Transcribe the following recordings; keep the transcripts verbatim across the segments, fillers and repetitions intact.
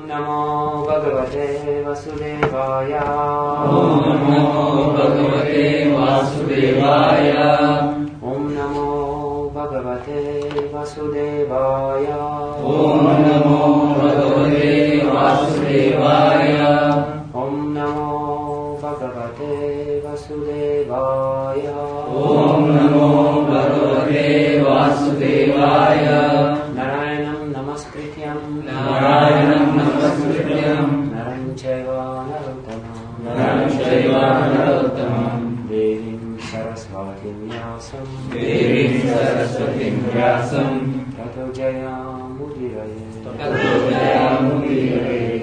Namo Bhagavate Vasudevaya. Om Namo Bhagavate Vasudevaya. Om Namo Bhagavate Vasudevaya. Om Namo Bhagavate Vasudevaya. Om Namo Bhagavate Vasudevaya. Om Namo Bhagavate Vasudevaya. Narayanam Namaskrityam Narayanam Namaskrityam Naram Chaiva Narottamam Naram Chaiva Narottamam Devim Saraswatim Vyasam Devim Saraswatim Vyasam Tato Jayam Udiraye Tato Jayam Udiraye.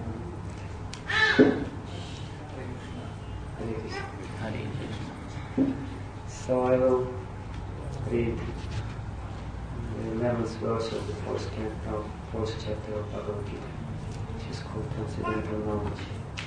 So I will read the eleventh verse of the fourth, chapter, fourth chapter of Bhagavad Gita, which is called Transcendental Knowledge.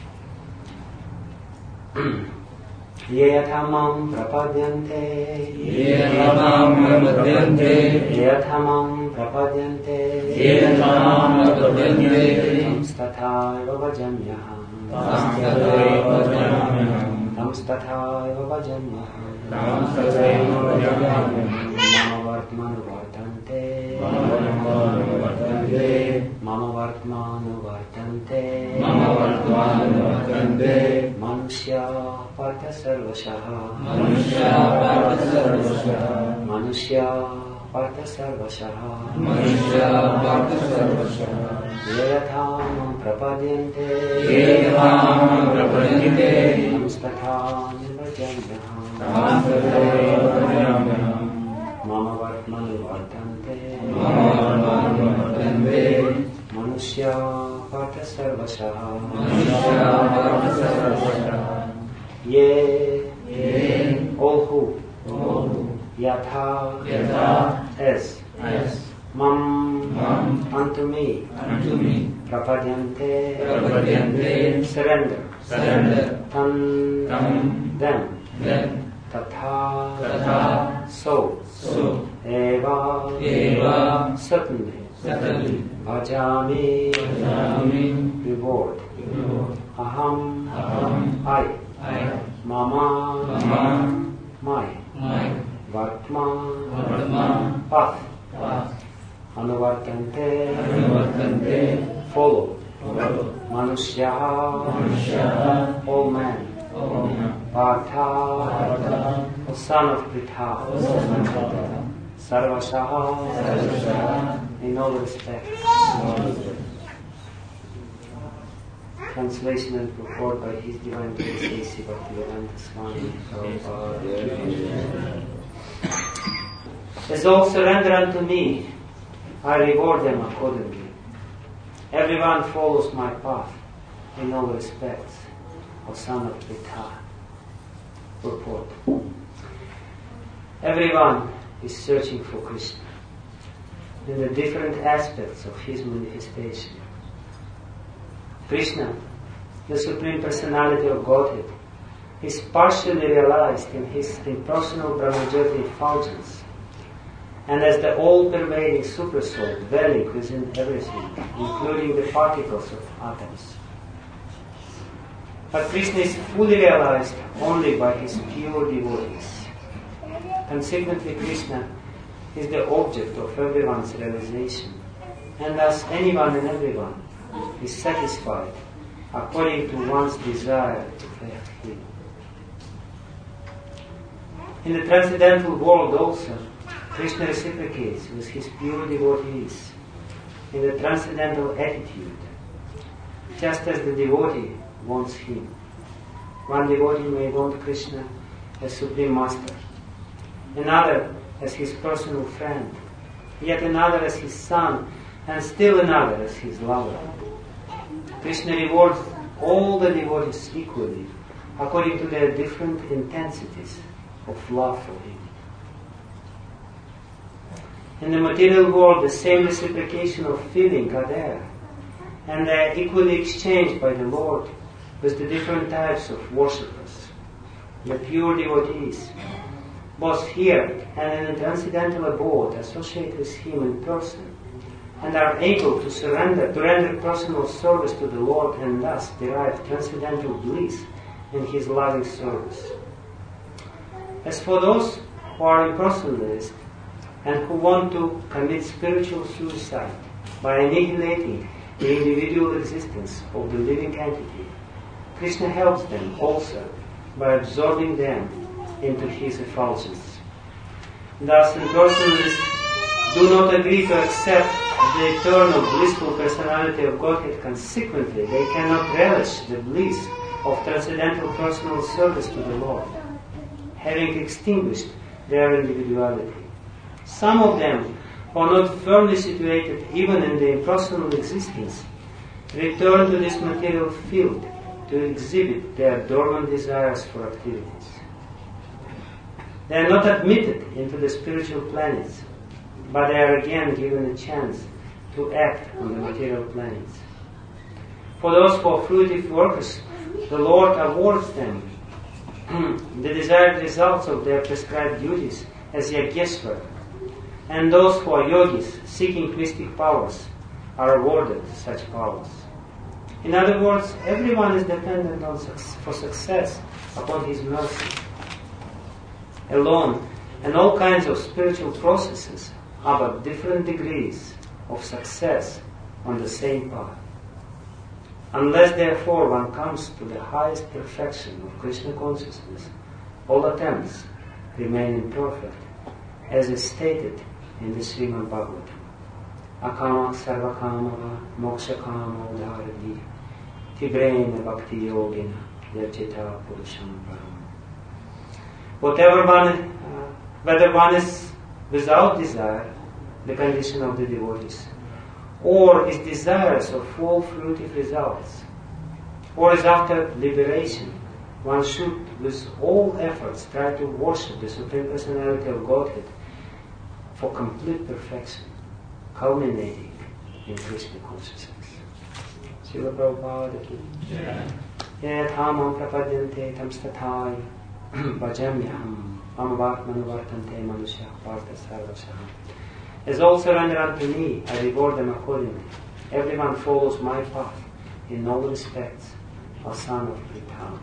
Ye yathamam prapadyante Ye yathamam prapadyante Ye yathamam prapadyante Ye yathamam prapadyante Tam stathaiva bhajamyaham Tam stathaiva bhajamyaham Tam stathaiva bhajamyaham Tam stathaiva bhajamyaham Mama vartmanu vartante Mama vartmanu vartante Mama vartmanu vartante Mama vartmanu vartante Manushya partha sarvashaha Manushya partha sarvashaha Manushya partha sarvashaha Manushya partha sarvashaha Ye yathamam prapadyante Ye yathamam prapadyante Tam stathaiva bhajamyaham Tam stathaiva bhajamyaham Mama vartmanu vartante Mama vartmanu vartante Manushya partha sarvashaha Manushya partha sarvashaha Ye Ye all who all Yatha Yatha as as Mam Mam unto me unto me Prapadyante prapadyante surrender surrender Tan Tam them them Tatha Tatha so so Eva Eva certainly certainly Bhajami Bhajami reward Lord. Aham Aham I I Mama Mama my my Vartma Vartma path path Anuvartante Anuvartante follow follow Manushyaha Manushyaha all men all men Partha Partha O son of Pritha son of Pritha Sarvashaha Sarvashaha in all respects. Translation and purport by His Divine Grace A C Bhaktivedanta Swami Prabhupada. As all surrender unto me, I reward them accordingly. Everyone follows my path in all respects, O son of Pritha. Purport. Everyone is searching for Krishna in the different aspects of his manifestation. Krishna, the Supreme Personality of Godhead, is partially realized in his impersonal Brahmajyoti effulgence and as the all-pervading Supersoul dwelling within everything, including the particles of atoms. But Krishna is fully realized only by his pure devotees. Consequently, Krishna is the object of everyone's realization, and thus anyone and everyone is satisfied according to one's desire to have him. In the transcendental world also, Krishna reciprocates with his pure devotees in the transcendental attitude, just as the devotee wants him. One devotee may want Krishna as Supreme Master, another as his personal friend, yet another as his son, and still another as his lover. Krishna rewards all the devotees equally, according to their different intensities of love for him. In the material world, the same reciprocation of feeling are there, and they are equally exchanged by the Lord with the different types of worshippers, the pure devotees, both here and in the transcendental abode associate with him in person, and are able to surrender, to render personal service to the Lord and thus derive transcendental bliss in His loving service. As for those who are impersonalists and who want to commit spiritual suicide by annihilating the individual existence of the living entity, Krishna helps them also by absorbing them into His effulgence. Thus, impersonalists do not agree to accept the eternal blissful personality of Godhead. Consequently, they cannot relish the bliss of transcendental personal service to the Lord, having extinguished their individuality. Some of them, who are not firmly situated even in the impersonal existence, return to this material field to exhibit their dormant desires for activities. They are not admitted into the spiritual planets, but they are again given a chance to act on the material planets. For those who are fruitive workers, the Lord awards them the desired results of their prescribed duties as Yajneshwar, and those who are yogis seeking mystic powers are awarded such powers. In other words, everyone is dependent on su- for success upon His mercy alone, and all kinds of spiritual processes are but different degrees of success on the same path. Unless therefore one comes to the highest perfection of Krishna consciousness, all attempts remain imperfect, as is stated in the Srimad Bhagavatam. Akama sarvakama moksha kama udharadi tibrena bhakti yogina yajita purusham param. Whatever one, uh, whether one is without desire, the condition of the devotees, or is desirous of full fruitive results, or is after liberation, one should with all efforts try to worship the Supreme Personality of Godhead for complete perfection, culminating in Krishna consciousness. Srila Prabhupada ki Yat hamam prapadyante tam stathai bhajamyaham amavatmanu vartante manushya parta sarvasaham. As all surrender unto me, I reward them accordingly. Everyone follows my path in all respects, O son of Pritha.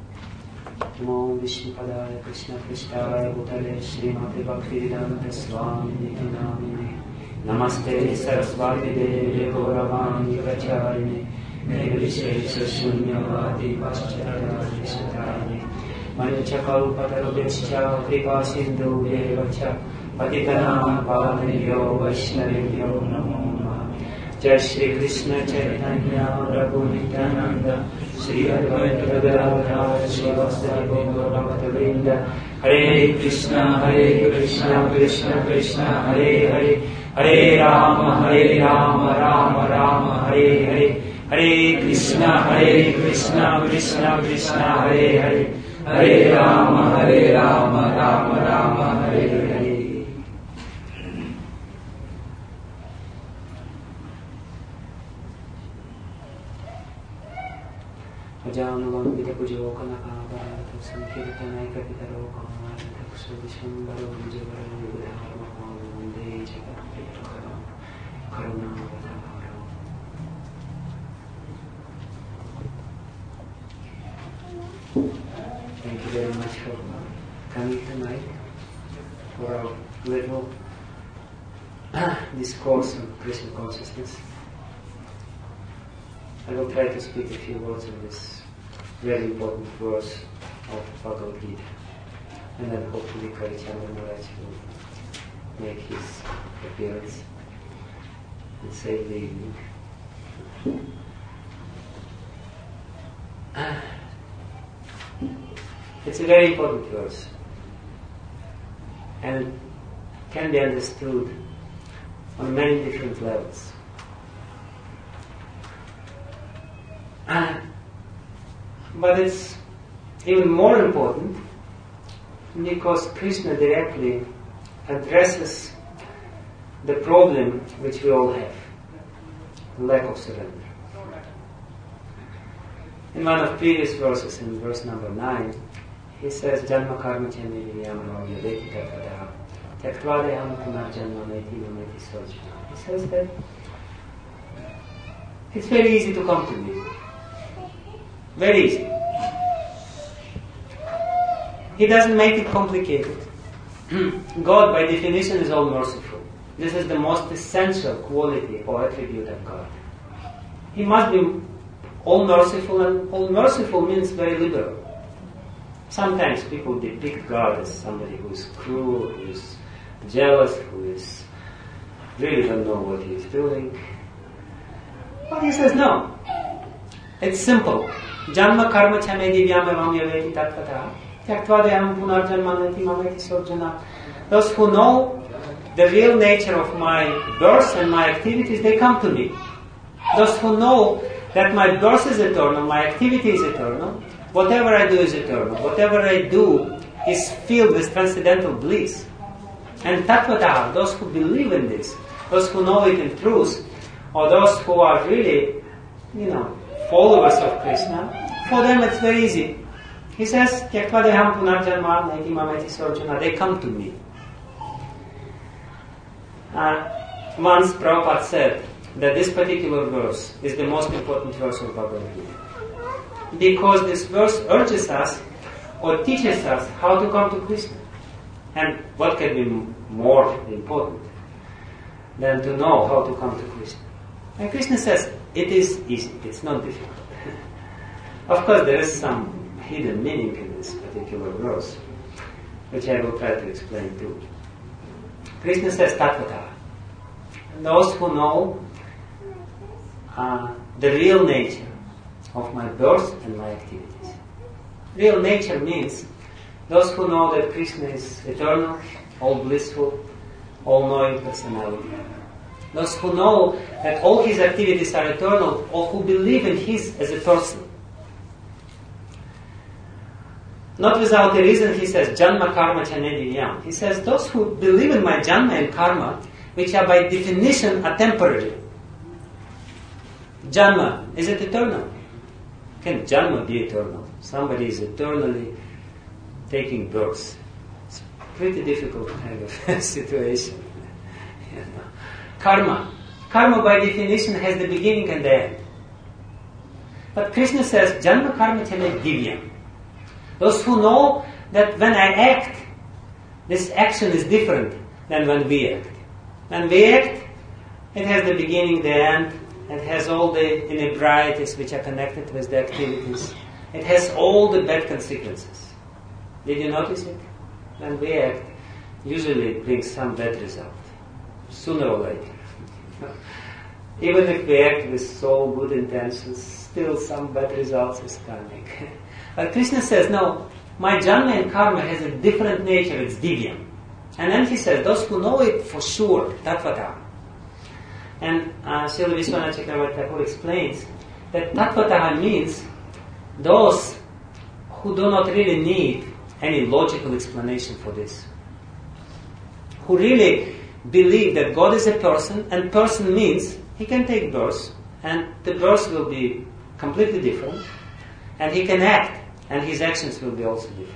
Namo Vishnupadaya Krishna Krishnaya Bhutale Srimati Bhaktivedanta Swami Niti Namine Namaste Saraswati Devi Gauravani Pracharine Nirvishesha Shunyavadi Paschatya Vishatayane Manchakalpatarubhishcha Kripa Sindhu Devacha Patitanam Pavanebhyo Vaishnavebhyo Namo Namaha. Jai Shri Krishna Chaitanya Prabhu Nityananda Shri Advaita Gadadhara Srivasadi Gaurabhata Vrinda. Hare Krishna Hare Krishna Krishna Krishna Hare Hare Hare Rama Hare Rama Rama Rama Hare Hare Hare Krishna Hare Krishna Krishna Krishna Hare Hare Hare Rama Hare Rama Rama Rama Hare Hare. Ajanam Vida Pujo Kanaka Sankirtana Kapitaro Kamara Kusubishambaro Vijavara Vidharma Vande Jagat Karuna Vatavara. Thank you very much for coming tonight for our little discourse on Krishna consciousness. I will try to speak a few words on this very important verse of Bhagavad Gita, and then hopefully Karichandra Maharaj will make his appearance and save the evening. It's a very important verse, and it can be understood on many different levels. But it's even more important because Krishna directly addresses the problem which we all have, lack of surrender. In one of previous verses, in verse number nine, he says, Janma karma chani viyamano yadeti tatada Tyaktva deham punar janma meti mameti sojana. He says that It's very easy to come to me. Very easy. He doesn't make it complicated. God, by definition, is all merciful. This is the most essential quality or attribute of God. He must be all merciful, and all merciful means very liberal. Sometimes people depict God as somebody who is cruel, who is jealous, who is really don't know what he is doing. But he says no. It's simple. Janma karma chame divyam evam yaveti tatvata. Tyaktva punarjanmanati mameti sorjana. Those who know the real nature of my birth and my activities, they come to me. Those who know that my birth is eternal, my activity is eternal, whatever I do is eternal, whatever I do is filled with transcendental bliss. And tattvata, those who believe in this, those who know it in truth, or those who are really, you know, followers of Krishna, for them it's very easy. He says, they come to me. Uh, once Prabhupada said that this particular verse is the most important verse of Bhagavad Gita, because this verse urges us or teaches us how to come to Krishna. And what can be more important than to know how to come to Krishna? And Krishna says, it is easy, it's not difficult. Of course, there is some hidden meaning in this particular verse, which I will try to explain too. Krishna says, tattvata. Those who know uh, the real nature of my birth and my activities. Real nature means those who know that Krishna is eternal, all blissful, all-knowing personality. Those who know that all his activities are eternal, or who believe in his as a person. Not without a reason he says, Janma karma chanedivyam. He says, those who believe in my Janma and karma, which are by definition are temporary. Janma, is it eternal? Can Janma be eternal? Somebody is eternally taking birth. It's a pretty difficult kind of situation. You know. Karma. Karma by definition has the beginning and the end. But Krishna says, Janma karma chanedivyam. Those who know that when I act, this action is different than when we act. When we act, it has the beginning, the end, it has all the inebriaties which are connected with the activities. It has all the bad consequences. Did you notice it? When we act, usually it brings some bad result, sooner or later. Even if we act with so good intentions, still some bad results is coming. But Krishna says, no, my Janma and karma has a different nature, it's divyam. And then he says, those who know it for sure, tattvata. And uh, Srila Vishwanath Chakravarti Thakur explains that tattvata means those who do not really need any logical explanation for this. Who really believe that God is a person, and person means he can take birth, and the birth will be completely different, and he can act, and his actions will be also different.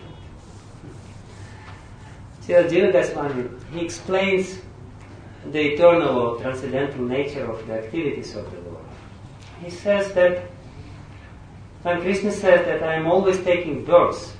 Srila Jiva Goswami, he explains the eternal or transcendental nature of the activities of the Lord. He says that when Krishna says that I am always taking birth,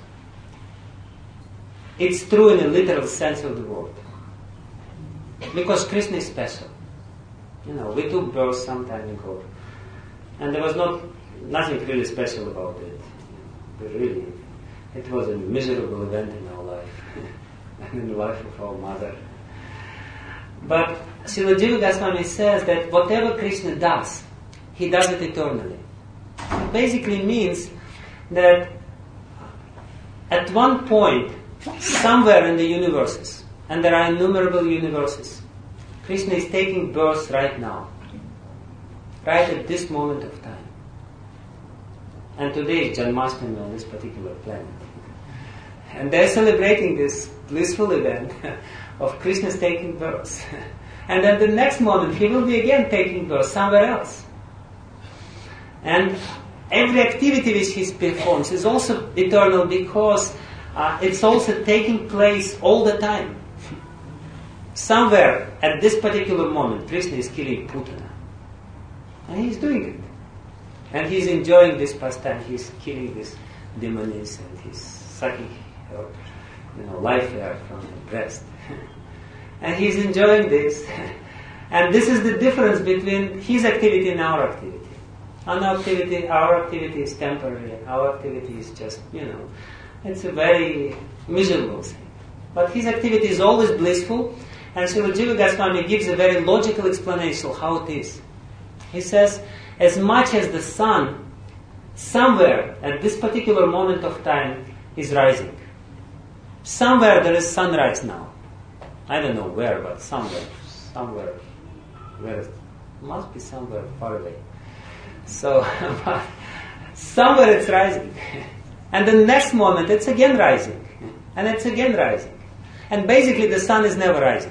it's true in a literal sense of the word. Because Krishna is special. You know, we took birth some time ago, and there was not nothing really special about it. But really, it was a miserable event in our life, and in the life of our mother. But Srila Jiva Goswami says that whatever Krishna does, he does it eternally. It basically means that at one point, somewhere in the universes, and there are innumerable universes, Krishna is taking birth right now, right at this moment of time. And today is Janmashtami on this particular planet. And they're celebrating this blissful event of Krishna's taking birth. And then the next moment he will be again taking birth somewhere else. And every activity which he performs is also eternal because uh, it's also taking place all the time. Somewhere at this particular moment Krishna is killing Putana. And he's doing it. And he's enjoying this pastime. He's killing these demons and he's sucking her, you know, life air from her breast. And he's enjoying this. And this is the difference between his activity and our activity. Our activity, our activity is temporary. Our activity is just, you know, it's a very miserable thing. But his activity is always blissful. And Srila Jiva Goswami gives a very logical explanation of how it is. He says, as much as the sun, somewhere at this particular moment of time, is rising. Somewhere there is sunrise now. I don't know where, but somewhere. Somewhere. Where? Must be somewhere far away. So, but somewhere it's rising. And the next moment it's again rising. And it's again rising. And basically the sun is never rising.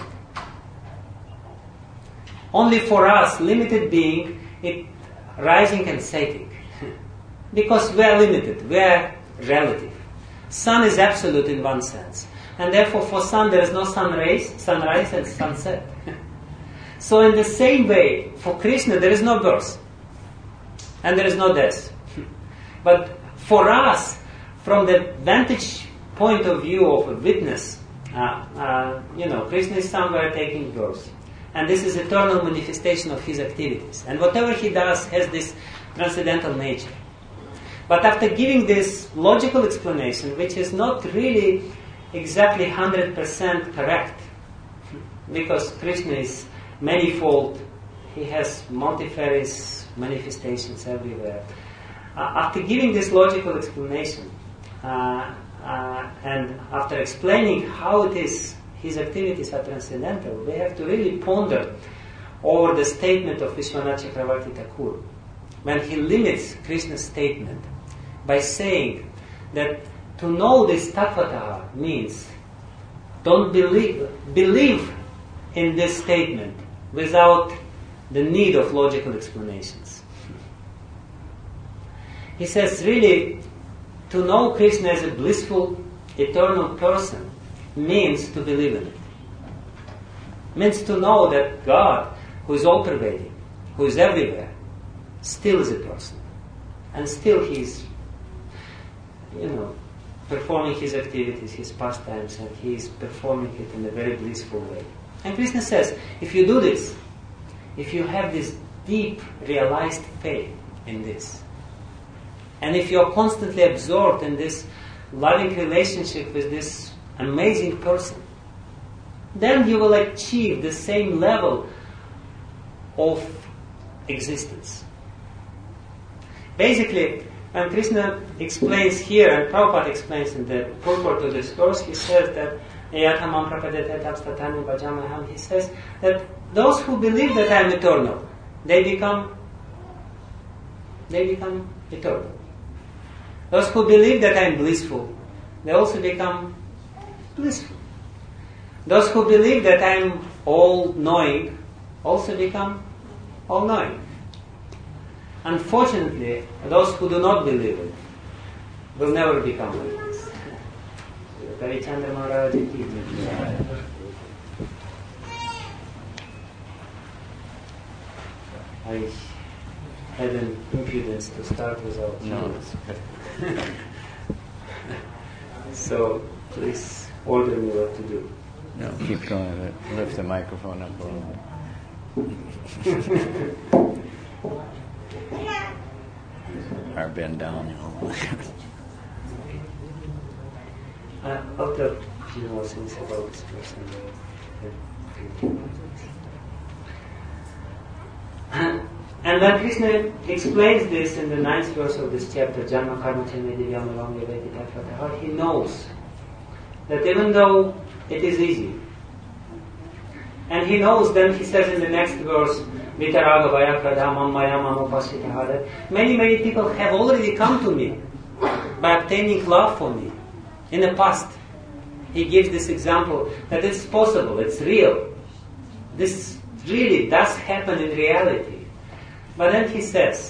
Only for us, limited being, it rising and setting. Because we are limited, we are relative. Sun is absolute in one sense. And therefore for sun there is no sun rays, sunrise and sunset. So in the same way, for Krishna there is no birth. And there is no death. But for us, from the vantage point of view of a witness, uh, uh, you know, Krishna is somewhere taking birth. And this is eternal manifestation of his activities. And whatever he does has this transcendental nature. But after giving this logical explanation, which is not really exactly one hundred percent correct, because Krishna is manifold, he has multifarious manifestations everywhere. Uh, after giving this logical explanation, uh, uh, and after explaining how it is his activities are transcendental, we have to really ponder over the statement of Vishwanath Chakravarti Thakur, when he limits Krishna's statement by saying that to know this Tattvata means don't believe, believe in this statement without the need of logical explanations. He says really to know Krishna as a blissful, eternal person means to believe in it. Means to know that God, who is all-pervading, who is everywhere, still is a person. And still he is, you know, performing his activities, his pastimes, and he is performing it in a very blissful way. And Krishna says, if you do this, if you have this deep, realized faith in this, and if you are constantly absorbed in this loving relationship with this amazing person, then you will achieve the same level of existence. Basically, when Krishna explains here, and Prabhupada explains in the purport to this verse, he says that he says that those who believe that I am eternal, they become they become eternal. Those who believe that I am blissful, they also become blissful. Those who believe that I am all-knowing also become all-knowing. Unfortunately, those who do not believe it will never become like this. Ravichandra Maharaj Ki. I had an impudence to start without No, notes. So please order me what to do. No, keep going. Lift the microphone up a little bit. Or bend down. Uh, I'll tell a few more things about this person. And when Krishna explains this in the ninth verse of this chapter, Janma Karma Chame Divyam Avam Yaveti Tattvata, he knows that even though it is easy, and he knows, then he says in the next verse, Vitaraga Vayakradha Mammaya Mamupasitaha, that many, many people have already come to me by obtaining love for me in the past. He gives this example that it's possible, it's real. This really does happen in reality. But then he says,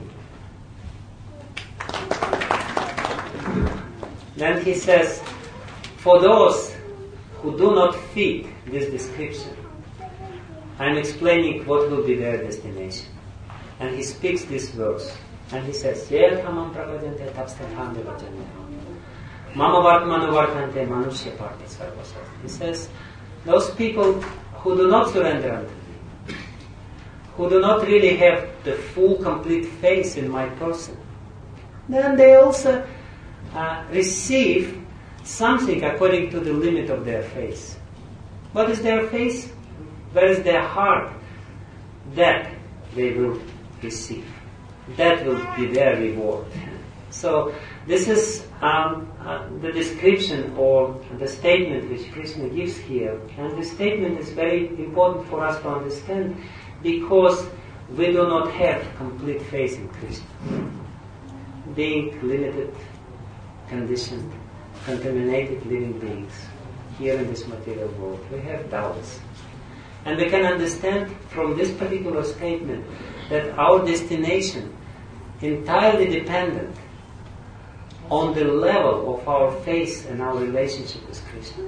then he says, for those who do not fit this description, I am explaining what will be their destination. And he speaks this verse And he says, Ye thamam prabhajante tapsthatham devajanyam. Mama vartmanu vartante manushya parta sarvasat. He says, those people who do not surrender unto me, who do not really have the full, complete faith in my person, then they also uh, receive something according to the limit of their faith. What is their faith? Where is their heart? That they will receive. That will be their reward. So this is um, uh, the description or the statement which Krishna gives here. And this statement is very important for us to understand because we do not have complete faith in Krishna. Being limited, conditioned, contaminated living beings here in this material world, we have doubts. And we can understand from this particular statement that our destination entirely dependent on the level of our faith and our relationship with Krishna.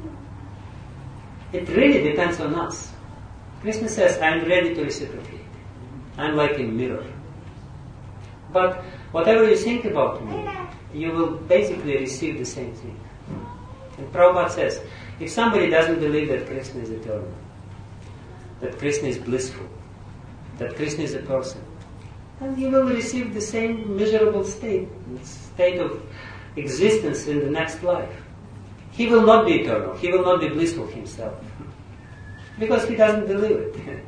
It really depends on us. Krishna says, I am ready to reciprocate. I am like a mirror. But whatever you think about me, you will basically receive the same thing. And Prabhupada says, if somebody doesn't believe that Krishna is eternal, that Krishna is blissful, that Krishna is a person, and you will receive the same miserable state, state of existence in the next life. He will not be eternal. He will not be blissful himself. Because he doesn't believe it.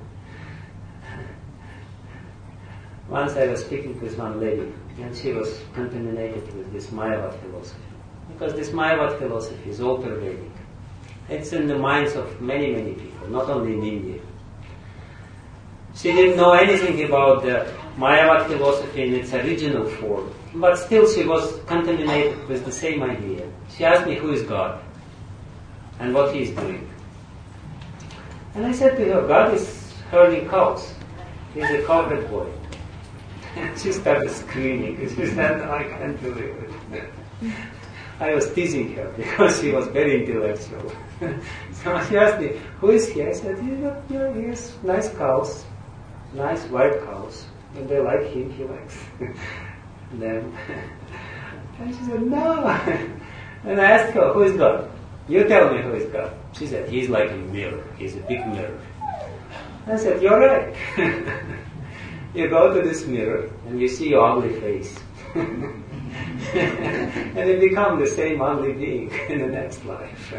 Once I was speaking with one lady, and she was contaminated with this Mayavad philosophy. Because this Mayavad philosophy is all-pervading. It's in the minds of many, many people, not only in India. She didn't know anything about the Mayavad philosophy in its original form, but still she was contaminated with the same idea. She asked me who is God and what he is doing. And I said to her, God is herding cows. He's a cowherd boy. And she started screaming. She said, no, I can't believe it. I was teasing her because she was very intellectual. So she asked me, who is he? I said, you know, you know, he has nice cows, nice white cows, and they like him, he likes them. And she said, no. And I asked her, who is God? You tell me who is God. She said, he's like a mirror. He's a big mirror. I said, you're right. You go to this mirror and you see your ugly face. And you become the same ugly being in the next life.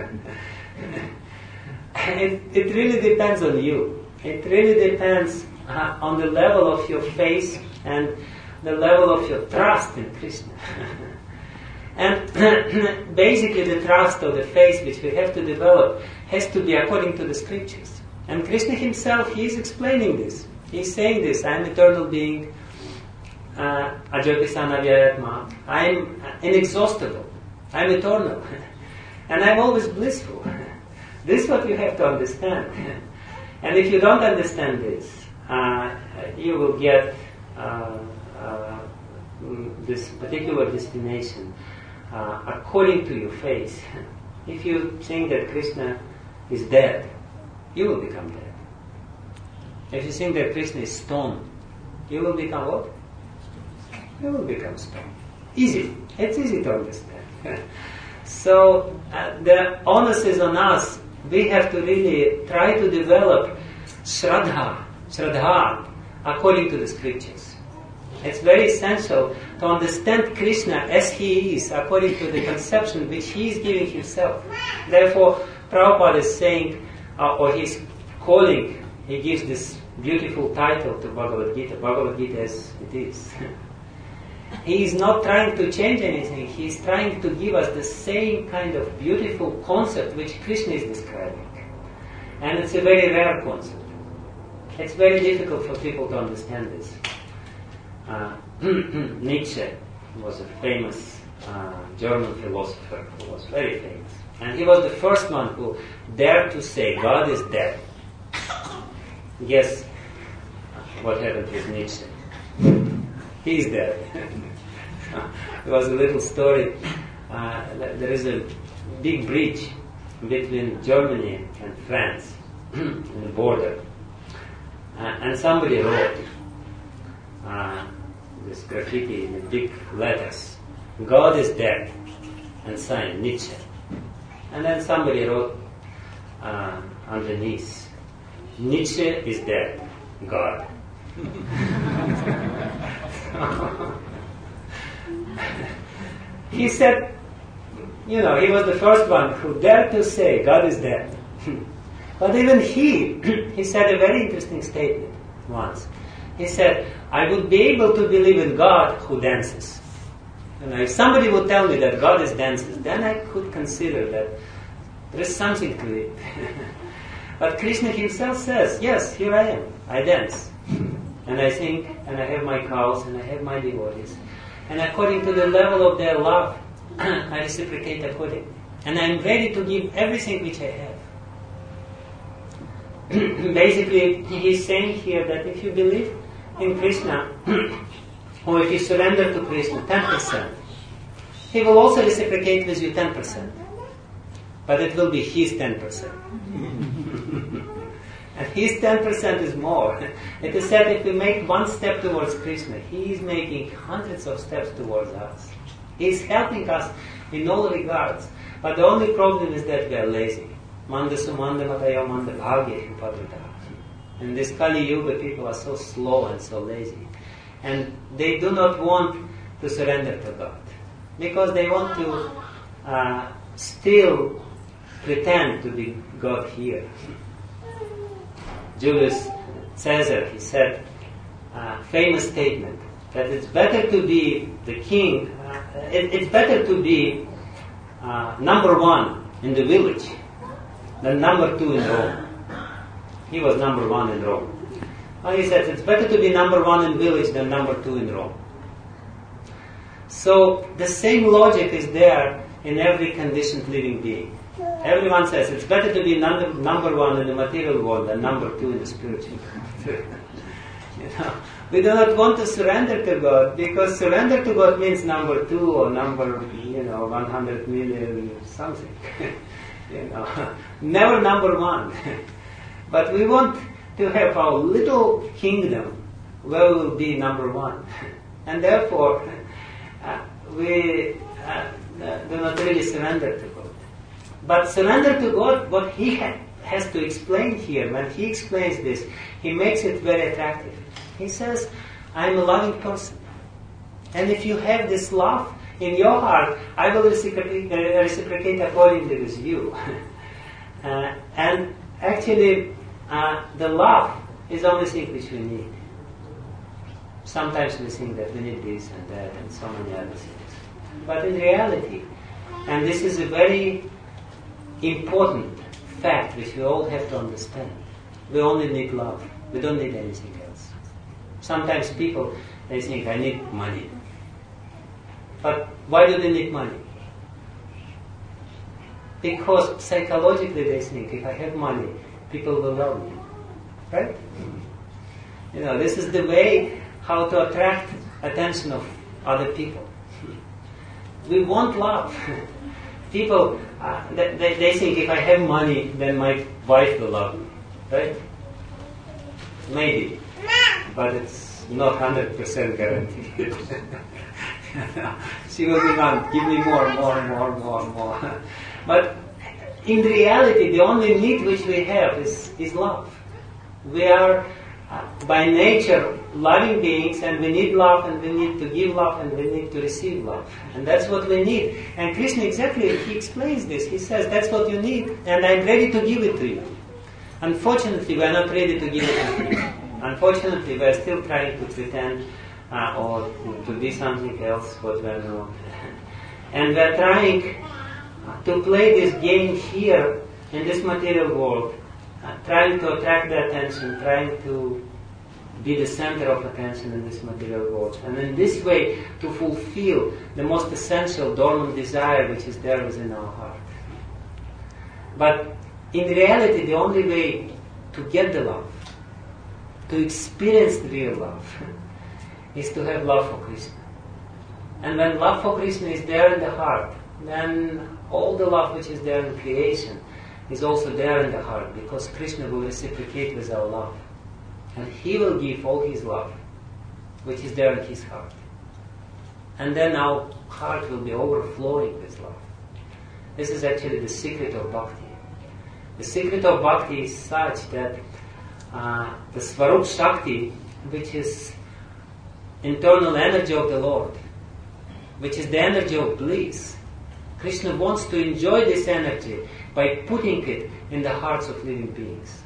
it, it really depends on you. It really depends uh, on the level of your faith and the level of your trust in Krishna. And basically the trust or the faith which we have to develop has to be according to the scriptures. And Krishna himself, he is explaining this. He is saying this, I am eternal being, uh, Ajapisanavyayatma. I am inexhaustible. I am eternal. And I am always blissful. This is what you have to understand. And if you don't understand this, uh, you will get uh, uh, this particular destination uh, according to your faith. If you think that Krishna is dead, you will become dead. If you think that Krishna is stone, you will become what? You will become stone. Easy. It's easy to understand. So uh, the onus is on us. We have to really try to develop Shraddha, Shraddha, according to the scriptures. It's very essential to understand Krishna as he is, according to the conception which he is giving himself. Therefore, Prabhupada is saying, uh, or he's calling, he gives this beautiful title to Bhagavad Gita, Bhagavad Gita as it is. He is not trying to change anything, he is trying to give us the same kind of beautiful concept which Krishna is describing. And it's a very rare concept. It's very difficult for people to understand this. Uh, Nietzsche was a famous uh, German philosopher who was very famous. And he was the first one who dared to say God is dead. Guess what happened with Nietzsche? He is dead. There was a little story. Uh, there is a big bridge between Germany and France on the border. Uh, and somebody wrote, uh, this graffiti in big letters. God is dead, and signed Nietzsche. And then somebody wrote uh, underneath, Nietzsche is dead, God. He said, you know, he was the first one who dared to say God is dead. But even he, he said a very interesting statement once. He said, I would be able to believe in God who dances. You know, if somebody would tell me that God is dances, then I could consider that there is something to it. But Krishna himself says, yes, here I am, I dance. And I sing, and I have my cows, and I have my devotees. And according to the level of their love, I reciprocate accordingly. And I am ready to give everything which I have. Basically, he's saying here that if you believe in Krishna, or if you surrender to Krishna ten percent, he will also reciprocate with you ten percent. But it will be his ten percent. And his ten percent is more. It is said if we make one step towards Krishna, he is making hundreds of steps towards us. He is helping us in all regards. But the only problem is that we are lazy. Manda sumanda matayo manda bhagya upadrita. In this Kali Yuga, people are so slow and so lazy. And they do not want to surrender to God. Because they want to uh, still pretend to be God here. Julius Caesar, he said a famous statement that it's better to be the king, uh, it, it's better to be uh, number one in the village than number two in Rome. He was number one in Rome. Well, he said it's better to be number one in village than number two in Rome. So the same logic is there in every conditioned living being. Everyone says it's better to be number, number one in the material world than number two in the spiritual world. You know, we do not want to surrender to God because surrender to God means number two or number, you know, one hundred million something. You know, never number one. But we want to have our little kingdom where we will be number one. And therefore, uh, we uh, do not really surrender to God. But surrender to God, what he ha- has to explain here, when he explains this, he makes it very attractive. He says, I am a loving person. And if you have this love in your heart, I will reciprocate, uh, reciprocate accordingly with you. uh, and actually, uh, the love is the only thing which we need. Sometimes we think that we need this and that and so many other things. But in reality, and this is a very important fact which we all have to understand, we only need love. We don't need anything else. Sometimes people, they think, I need money. But why do they need money? Because psychologically they think, if I have money, people will love me. Right? You know, this is the way how to attract attention of other people. We want love. People, uh, they, they think if I have money, then my wife will love me. Right? Maybe. But it's not one hundred percent guaranteed. She will demand, give me more, more, more, more, more. But in reality, the only need which we have is, is love. We are, uh, by nature, loving beings, and we need love, and we need to give love, and we need to receive love. And that's what we need. And Krishna exactly, he explains this. He says, that's what you need, and I'm ready to give it to you. Unfortunately, we are not ready to give it to you. Unfortunately, we are still trying to pretend uh, or to be something else, what we are not. And we are trying to play this game here in this material world, uh, trying to attract the attention, trying to be the center of attention in this material world. And in this way, to fulfill the most essential dormant desire which is there within our heart. But in reality, the only way to get the love, to experience the real love, is to have love for Krishna. And when love for Krishna is there in the heart, then all the love which is there in creation is also there in the heart, because Krishna will reciprocate with our love. And he will give all his love. which is there in his heart. And then our heart will be overflowing with love. This is actually the secret of bhakti. The secret of bhakti is such that uh, the Svarup Shakti, which is internal energy of the Lord, which is the energy of bliss, Krishna wants to enjoy this energy by putting it in the hearts of living beings.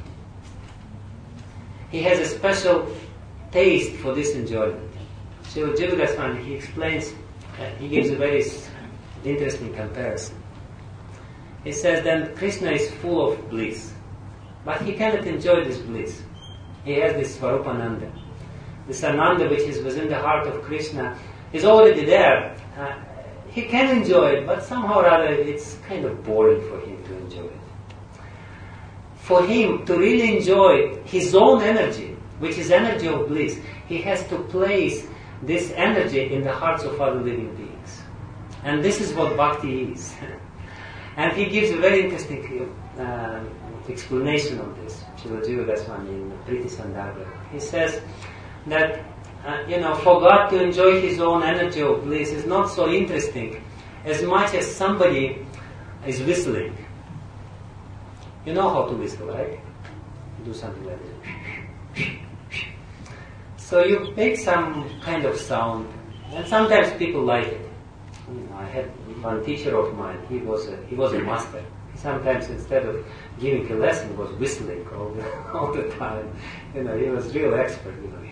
He has a special taste for this enjoyment. Srila Jiva Goswami, he explains, uh, he gives a very interesting comparison. He says that Krishna is full of bliss, but he cannot enjoy this bliss. He has this Svarupananda. This Ananda which is within the heart of Krishna is already there. Uh, he can enjoy it, but somehow or other it's kind of boring for him to enjoy it. For him to really enjoy his own energy, which is energy of bliss, he has to place this energy in the hearts of other living beings. And this is what bhakti is. And he gives a very interesting uh, explanation of this, Srila Jiva Goswami in Priti Sandarbha. He says that, uh, you know, for God to enjoy his own energy of bliss is not so interesting as much as somebody is whistling. You know how to whistle, right? Do something like this. So you make some kind of sound, and sometimes people like it. You know, I had one teacher of mine. He was a, he was a master. Sometimes instead of giving a lesson, he was whistling all the all the time. You know, he was real expert. You know.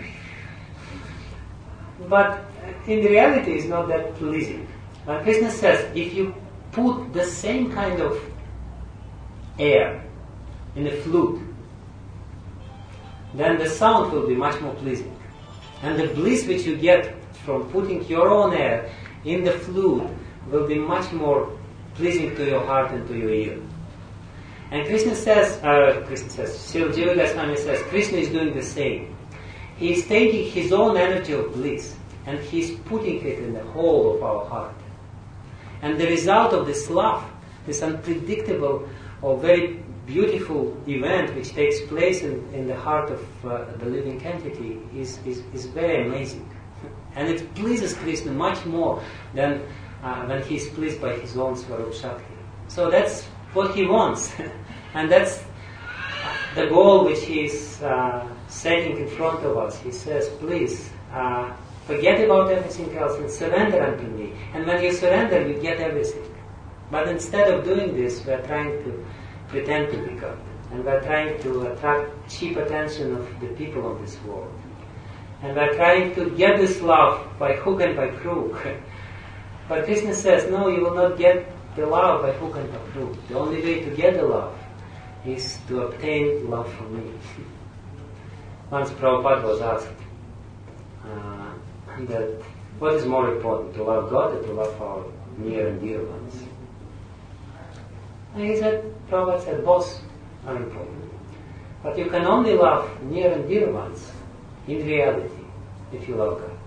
But in reality, it's not that pleasing. But Krishna says, if you put the same kind of air in a flute, then the sound will be much more pleasing. And the bliss which you get from putting your own air in the flute will be much more pleasing to your heart and to your ear. And Krishna says, uh, Krishna says, Srila Jiva Goswami says, Krishna is doing the same. He is taking his own energy of bliss and he is putting it in the whole of our heart. And the result of this love, this unpredictable or very beautiful event which takes place in, in the heart of uh, the living entity is, is, is very amazing. And it pleases Krishna much more than uh, when he is pleased by his own Svarup Shakti. So that's what he wants. And that's the goal which he is uh, setting in front of us. He says, please, uh, forget about everything else and surrender unto me. And when you surrender, you get everything. But instead of doing this, we are trying to pretend to be God. And we are trying to attract cheap attention of the people of this world. And we are trying to get this love by hook and by crook. But Krishna says, no, you will not get the love by hook and by crook. The only way to get the love is to obtain love from me. Once Prabhupada was asked uh, that what is more important, to love God or to love our near and dear ones? And he said, Prabhupada said, both are important. But you can only love near and dear ones in reality if you love God.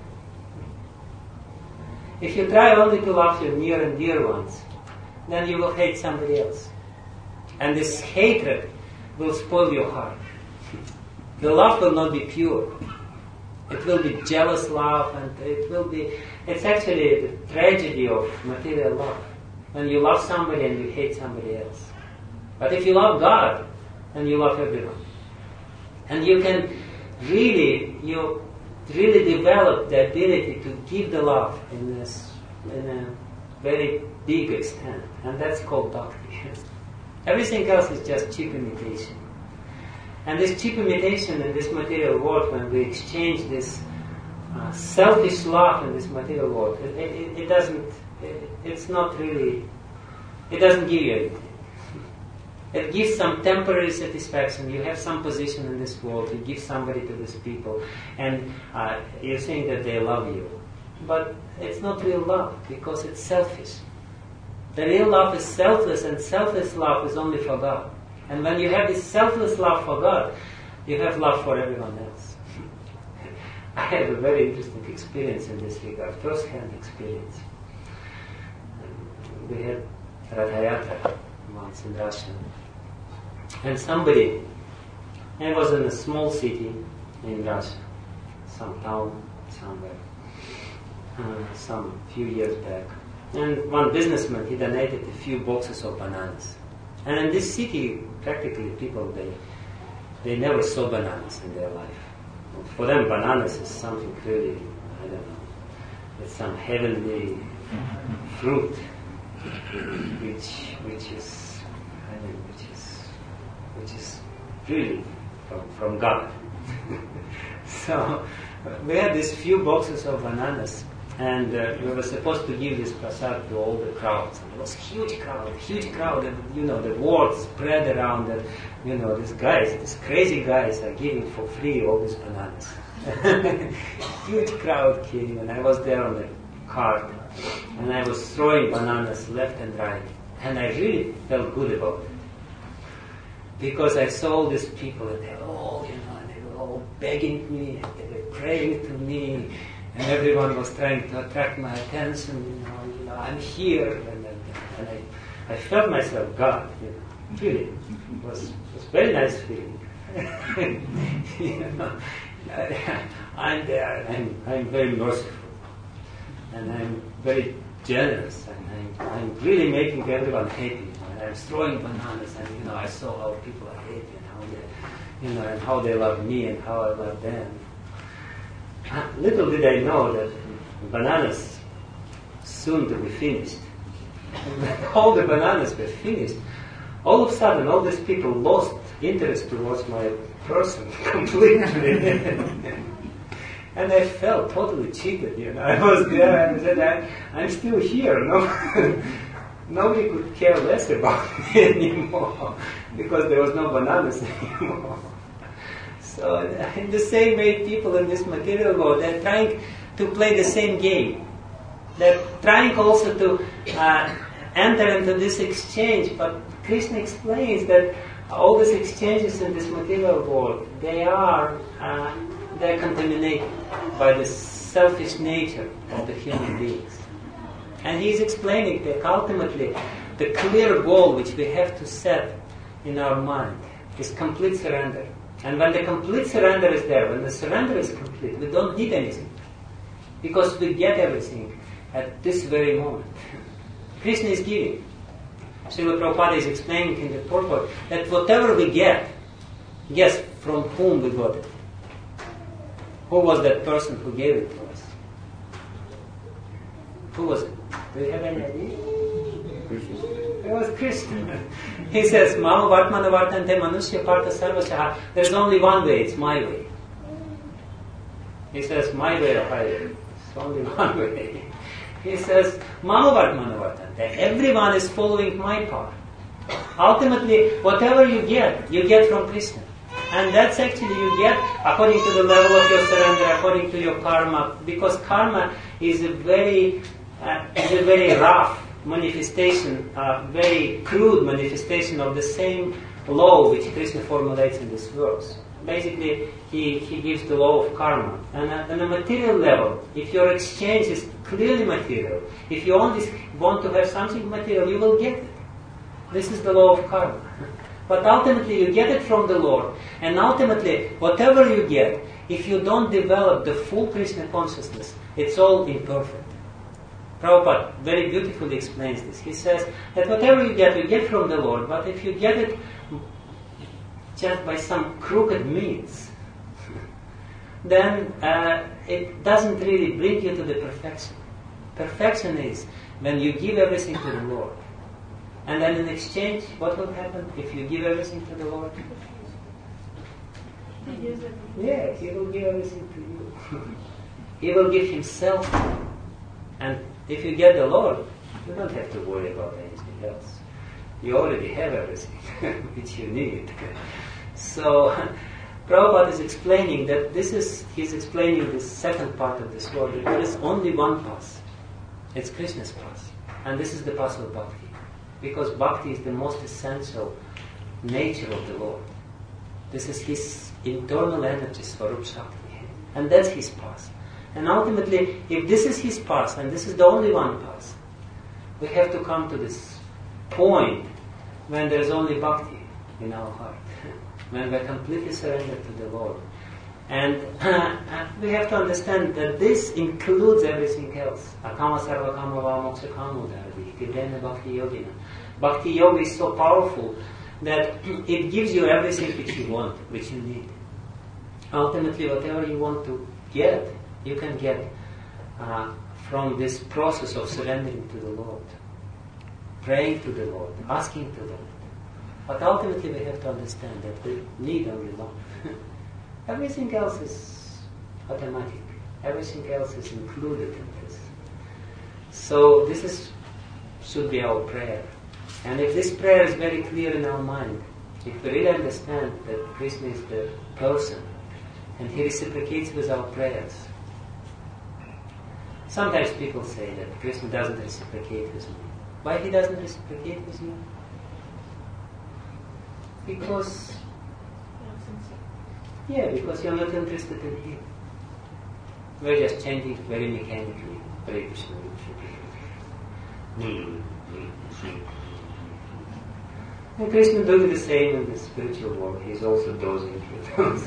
If you try only to love your near and dear ones, then you will hate somebody else. And this hatred will spoil your heart. The love will not be pure. It will be jealous love, and it will be, it's actually the tragedy of material love. When you love somebody and you hate somebody else. But if you love God, then you love everyone. And you can really, you really develop the ability to give the love in this, in a very big extent. And that's called bhakti. Everything else is just cheap imitation. And this cheap imitation in this material world, when we exchange this uh, selfish love in this material world, it, it, it doesn't, it, it's not really, it doesn't give you anything. It gives some temporary satisfaction. You have some position in this world, you give somebody to these people, and uh, you think that they love you. But it's not real love, because it's selfish. The real love is selfless, and selfless love is only for God. And when you have this selfless love for God, you have love for everyone else. I had a very interesting experience in this regard, first-hand experience. We had Radha-yatra once in Russia. And somebody, I was in a small city in Russia, some town somewhere, uh, some few years back. And one businessman, he donated a few boxes of bananas. And in this city, practically people, they they never saw bananas in their life. For them, bananas is something really, I don't know, it's some heavenly fruit, which which is, I mean, which is which is really from from God. So we had these few boxes of bananas, and uh, we were supposed to give this prasad to all the crowds. And it was huge crowd, huge crowd, and you know the word spread around that you know these guys, these crazy guys are giving for free all these bananas. Huge crowd came, and I was there on the cart, and I was throwing bananas left and right, and I really felt good about it because I saw all these people, and they were all, you know, they were all begging me, and they were praying to me, and everyone was trying to attract my attention. You know, you know, I'm here, and, and, and I, I felt myself God. You know, really, it was it was a very nice feeling. You know, I, I'm there. I'm I'm very merciful, and I'm very generous, and I'm, I'm really making everyone happy. And I'm throwing bananas, and you know, I saw how people are happy, and how they, you know, and how they love me, and how I love them. Little did I know that bananas soon to be finished. And when all the bananas were finished, all of a sudden all these people lost interest towards my person completely. And I felt totally cheated, you know. I was there and I said, I, I'm still here. No, nobody could care less about me anymore because there was no bananas anymore. So in the same way, people in this material world, they're trying to play the same game. They're trying also to uh, enter into this exchange, but Krishna explains that all these exchanges in this material world, they are uh, they're contaminated by the selfish nature of the human beings. And he's explaining that ultimately the clear goal which we have to set in our mind is complete surrender. And when the complete surrender is there, when the surrender is complete, we don't need anything. Because we get everything at this very moment. Krishna is giving. Srila Prabhupada is explaining in the purport that whatever we get, guess from whom we got it. Who was that person who gave it to us? Who was it? Do you have any idea? It was Krishna. He says, Mama Vartmana Vartante Manusya Partha Sarvasyaha. There's only one way, it's my way. He says, my way or highway. It's only one way. He says, Mama Vartmana Vartante. Everyone is following my path. Ultimately, whatever you get, you get from Krishna. And that's actually you get according to the level of your surrender, according to your karma. Because karma is a very, uh, is a very rough manifestation, a very crude manifestation of the same law which Krishna formulates in this verse. Basically, he, he gives the law of karma. And uh, on a material level, if your exchange is clearly material, if you only want to have something material, you will get it. This is the law of karma. But ultimately, you get it from the Lord. And ultimately, whatever you get, if you don't develop the full Krishna consciousness, it's all imperfect. Prabhupada very beautifully explains this. He says that whatever you get, you get from the Lord, but if you get it just by some crooked means, then uh, it doesn't really bring you to the perfection. Perfection is when you give everything to the Lord. And then in exchange, what will happen if you give everything to the Lord? Yeah, He will give everything to you. He will give Himself to you. And if you get the Lord, you don't have to worry about anything else. You already have everything which you need. So, Prabhupada is explaining that this is, he's explaining the second part of this word, that there is only one path. It's Krishna's path. And this is the path of bhakti. Because bhakti is the most essential nature of the Lord. This is His internal energy, Swarup Shakti. And that's His path. And ultimately, if this is His path, and this is the only one path, we have to come to this point when there is only bhakti in our heart. When we are completely surrendered to the Lord. And we have to understand that this includes everything else. Akama sarva kama va moksha kama dhardi, Tibrena bhakti yogina. Bhakti yoga is so powerful that it gives you everything which you want, which you need. Ultimately, whatever you want to get, you can get uh, from this process of surrendering to the Lord, praying to the Lord, asking to the Lord. But ultimately, we have to understand that we need only love. Everything else is automatic. Everything else is included in this. So this is should be our prayer. And if this prayer is very clear in our mind, if we really understand that Krishna is the person, and he reciprocates with our prayers. Sometimes people say that Krishna doesn't reciprocate with me. Why he doesn't reciprocate with you? Because Yeah, because you're not interested in him. We're just chanting very mechanically. Hare Krishna. And Krishna doing the same in the spiritual world. He's also dozing for those.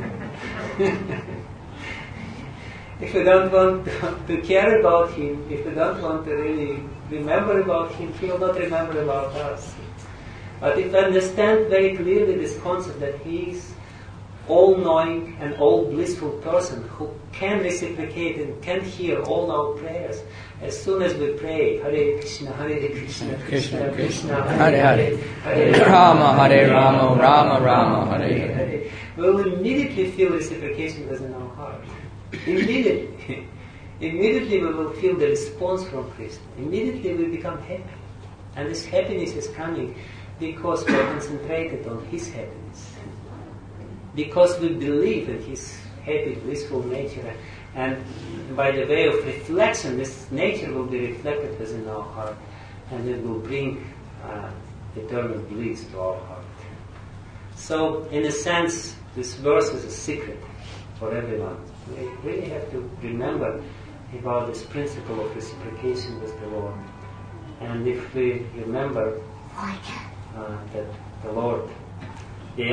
If we don't want to, to care about him, if we don't want to really remember about him, he will not remember about us. But if we understand very clearly this concept that he is all-knowing and all-blissful person who can reciprocate and can hear all our prayers. As soon as we pray, Hare Krishna, Hare Krishna, Krishna Krishna, Hare Hare, Hare Rama, Hare Rama, Rama Rama, Hare Hare, we will immediately feel reciprocation within our heart. Immediately. Immediately we will feel the response from Krishna. Immediately we become happy. And this happiness is coming because we are concentrated on his happiness. Because we believe in his happy, blissful nature, and by the way of reflection, this nature will be reflected within our heart, and it will bring uh, eternal bliss to our heart. So, in a sense, this verse is a secret for everyone. We really have to remember about this principle of reciprocation with the Lord. And if we remember uh, that the Lord, he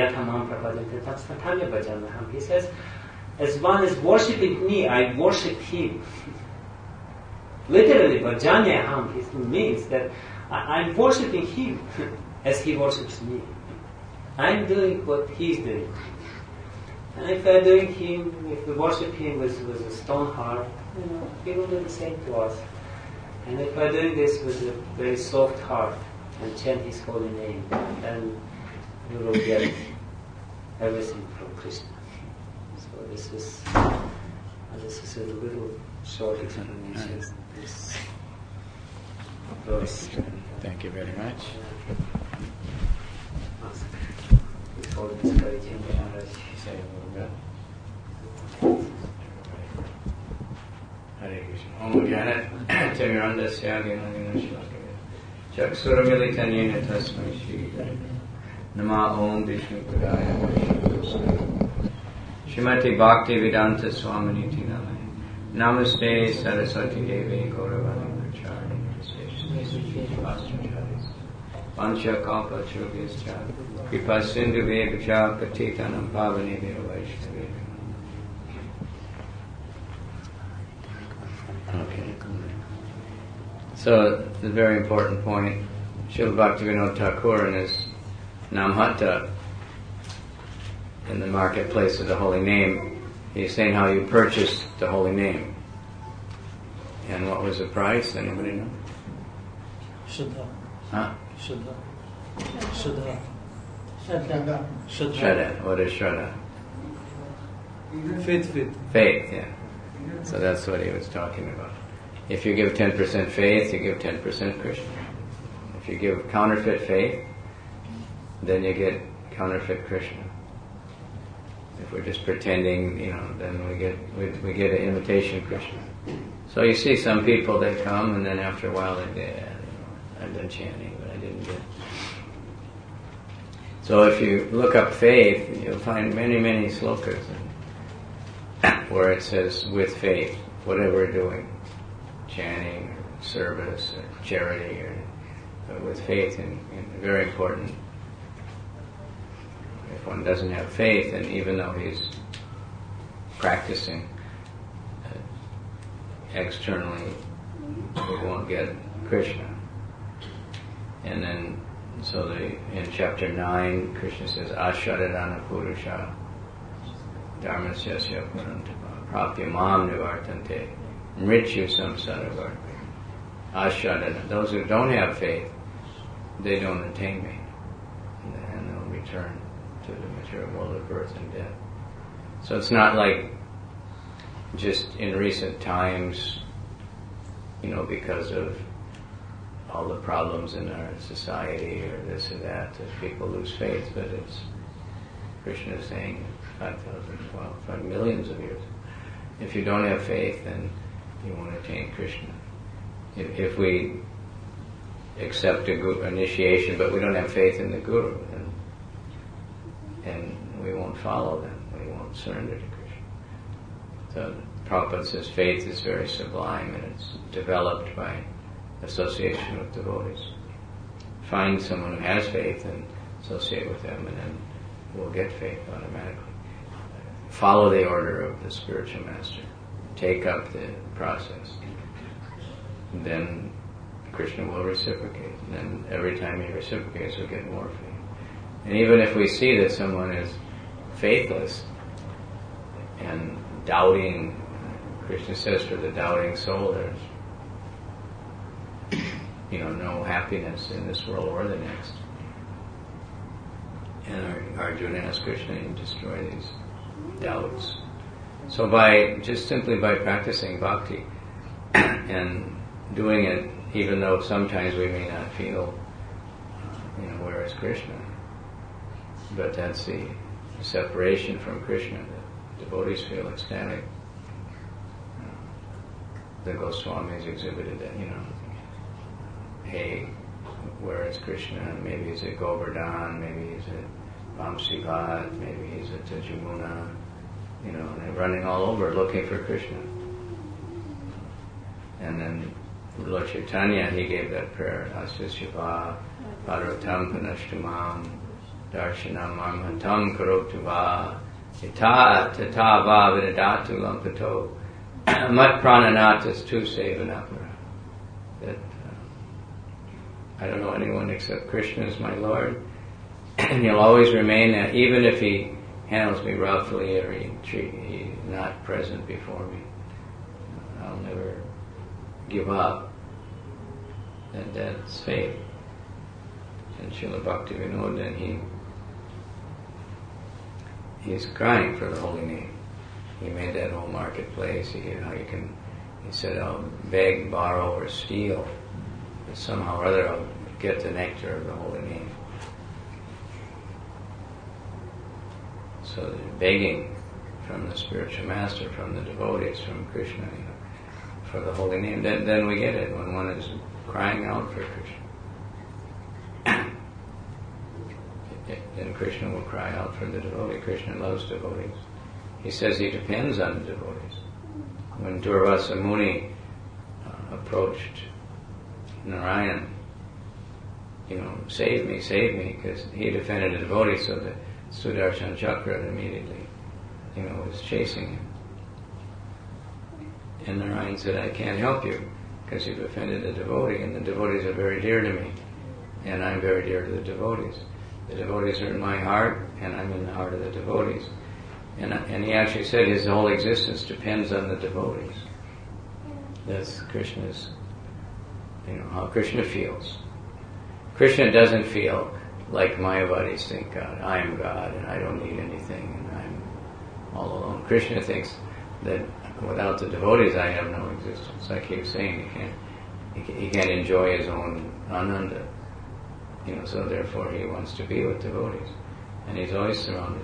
says, as one is worshipping me, I worship him. Literally, bhajanyaham, it means that I'm worshipping him as he worships me. I'm doing what he's doing. And if we're doing him, if we worship him with, with a stone heart, you know, he will do the same to us. And if we're doing this with a very soft heart and chant his holy name, then we will get everything from Krishna. So this is uh, this is a little short explanation. This verse. Thank you very much. Before discouraging Maharaj, Say a little bit. Hare Krishna. Om Janet Timirandasya Gyanadina Shlakaya Chaksuramilitanyena Tasmai Shri Nama Om Vishnu Padaya Vishnu Srimati Bhakti Vedanta Swaminiti Namai Namaste Saraswati Devi Gauravani Pracharya Pancha Kalpa Chubhyascha Kripa Sindhu Vegacha Patitanam Pavani Vaishnavi. Okay. So, the very important point, Srila Bhaktivinoda Thakur in his Namhatta, in the marketplace of the holy name, he's saying how you purchased the holy name. And what was the price? Anybody know? Shraddha. Huh? Shraddha. Shraddha. Shraddha. Shraddha. What is Shraddha? Faith, faith. Faith, yeah. So that's what he was talking about. If you give ten percent faith, you give ten percent Krishna. If you give counterfeit faith, then you get counterfeit Krishna. If we're just pretending, you know, then we get we, we get an imitation Krishna. So you see some people, they come and then after a while they say, yeah, you know, I've done chanting, but I didn't get it. So if you look up faith, you'll find many, many slokas where it says, with faith, whatever we're doing, chanting, or service, or charity, or uh, with faith, and, and very important. If one doesn't have faith, and even though he's practicing uh, externally, we won't get Krishna. And then, so the, in chapter nine, Krishna says, Ashadadana Purusha Dharmasyasya Purantapa Prapya Mam Nivartante Mrityu Samsaravarti. Ashadana. Those who don't have faith, they don't attain me. And they'll return to the material world of birth and death. So it's not like just in recent times, you know, because of all the problems in our society or this or that, that people lose faith, but it's, Krishna is saying, five thousand, well, five millions of years. If you don't have faith, then you won't attain Krishna. If, if we accept a guru, initiation, but we don't have faith in the Guru, then, and we won't follow them, we won't surrender to Krishna. So Prabhupada says faith is very sublime and it's developed by association with devotees. Find someone who has faith and associate with them, and then we'll get faith automatically. Follow the order of the spiritual master. Take up the process. Then Krishna will reciprocate. And then every time he reciprocates, we'll get more faith. And even if we see that someone is faithless and doubting, Krishna says for the doubting soul, there's you know, no happiness in this world or the next. And Arjuna asks Krishna to destroy these doubts. So by, just simply by practicing bhakti and doing it, even though sometimes we may not feel, you know, where is Krishna? But that's the separation from Krishna. The devotees feel ecstatic. The Goswamis exhibited that, you know, hey, where is Krishna? Maybe he's at Govardhan, maybe he's at Vamsivat, maybe he's at Jamuna, you know, and they're running all over looking for Krishna. And then Lord Chaitanya, he gave that prayer, Asya Shiva, Bhagavatam Panashtamam, Darshanam Marmantam Karotuva, Ita Tata Va Vidadatu Lampato, Mat Prananatas Tu Sevanapara. That I don't know anyone except Krishna is my Lord, and he'll always remain that, even if he handles me roughly or he treat, he's not present before me. I'll never give up. And that's faith. And Srila Bhaktivinoda, then he he's crying for the holy name. He made that whole marketplace. He, you know, you can, he said, I'll beg, borrow, or steal. But somehow or other I'll get the nectar of the holy name. So they're begging from the spiritual master, from the devotees, from Krishna, you know, for the holy name. Then, then we get it when one is crying out for Krishna. Then Krishna will cry out for the devotee. Krishna loves devotees. He says he depends on the devotees. When Durvasa Muni uh, approached Narayan, you know, save me, save me, because he defended a devotee, so the Sudarshan Chakra immediately, you know, was chasing him. And Narayan said, I can't help you, because you've offended a devotee, and the devotees are very dear to me, and I'm very dear to the devotees. The devotees are in my heart, and I'm in the heart of the devotees. And, and he actually said his whole existence depends on the devotees. That's Krishna's, you know, how Krishna feels. Krishna doesn't feel like Mayavadis think God. I am God and I don't need anything and I'm all alone. Krishna thinks that without the devotees I have no existence. Like he was saying, he can't, he, can, he can't enjoy his own ananda. You know, so therefore he wants to be with devotees. And he's always surrounded.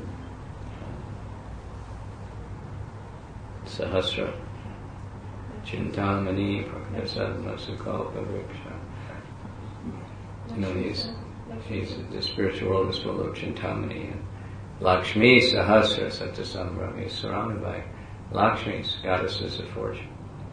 Sahasra Chintamani Prakadasadma Sukalpa Vriksha. You know, he's, he's, the spiritual world is full of Chintamani. And Lakshmi Sahasra Satasambram. He's surrounded by Lakshmis, goddesses of fortune.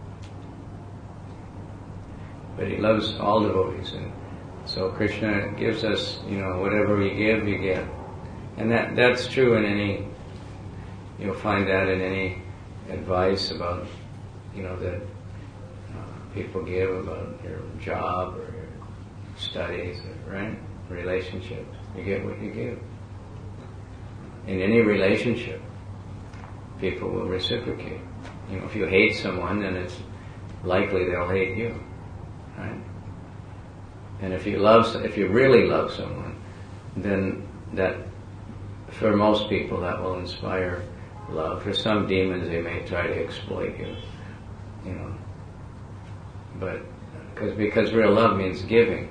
But he loves all devotees. And so Krishna gives us, you know, whatever we give, you get. And that that's true in any, you'll find that in any advice about, you know, that uh, people give about your job or your studies, or, right? Relationships. You get what you give. In any relationship, people will reciprocate. You know, if you hate someone, then it's likely they'll hate you, right? And if you love, if you really love someone, then that, for most people, that will inspire love. For some demons, they may try to exploit you, you know. But because because real love means giving.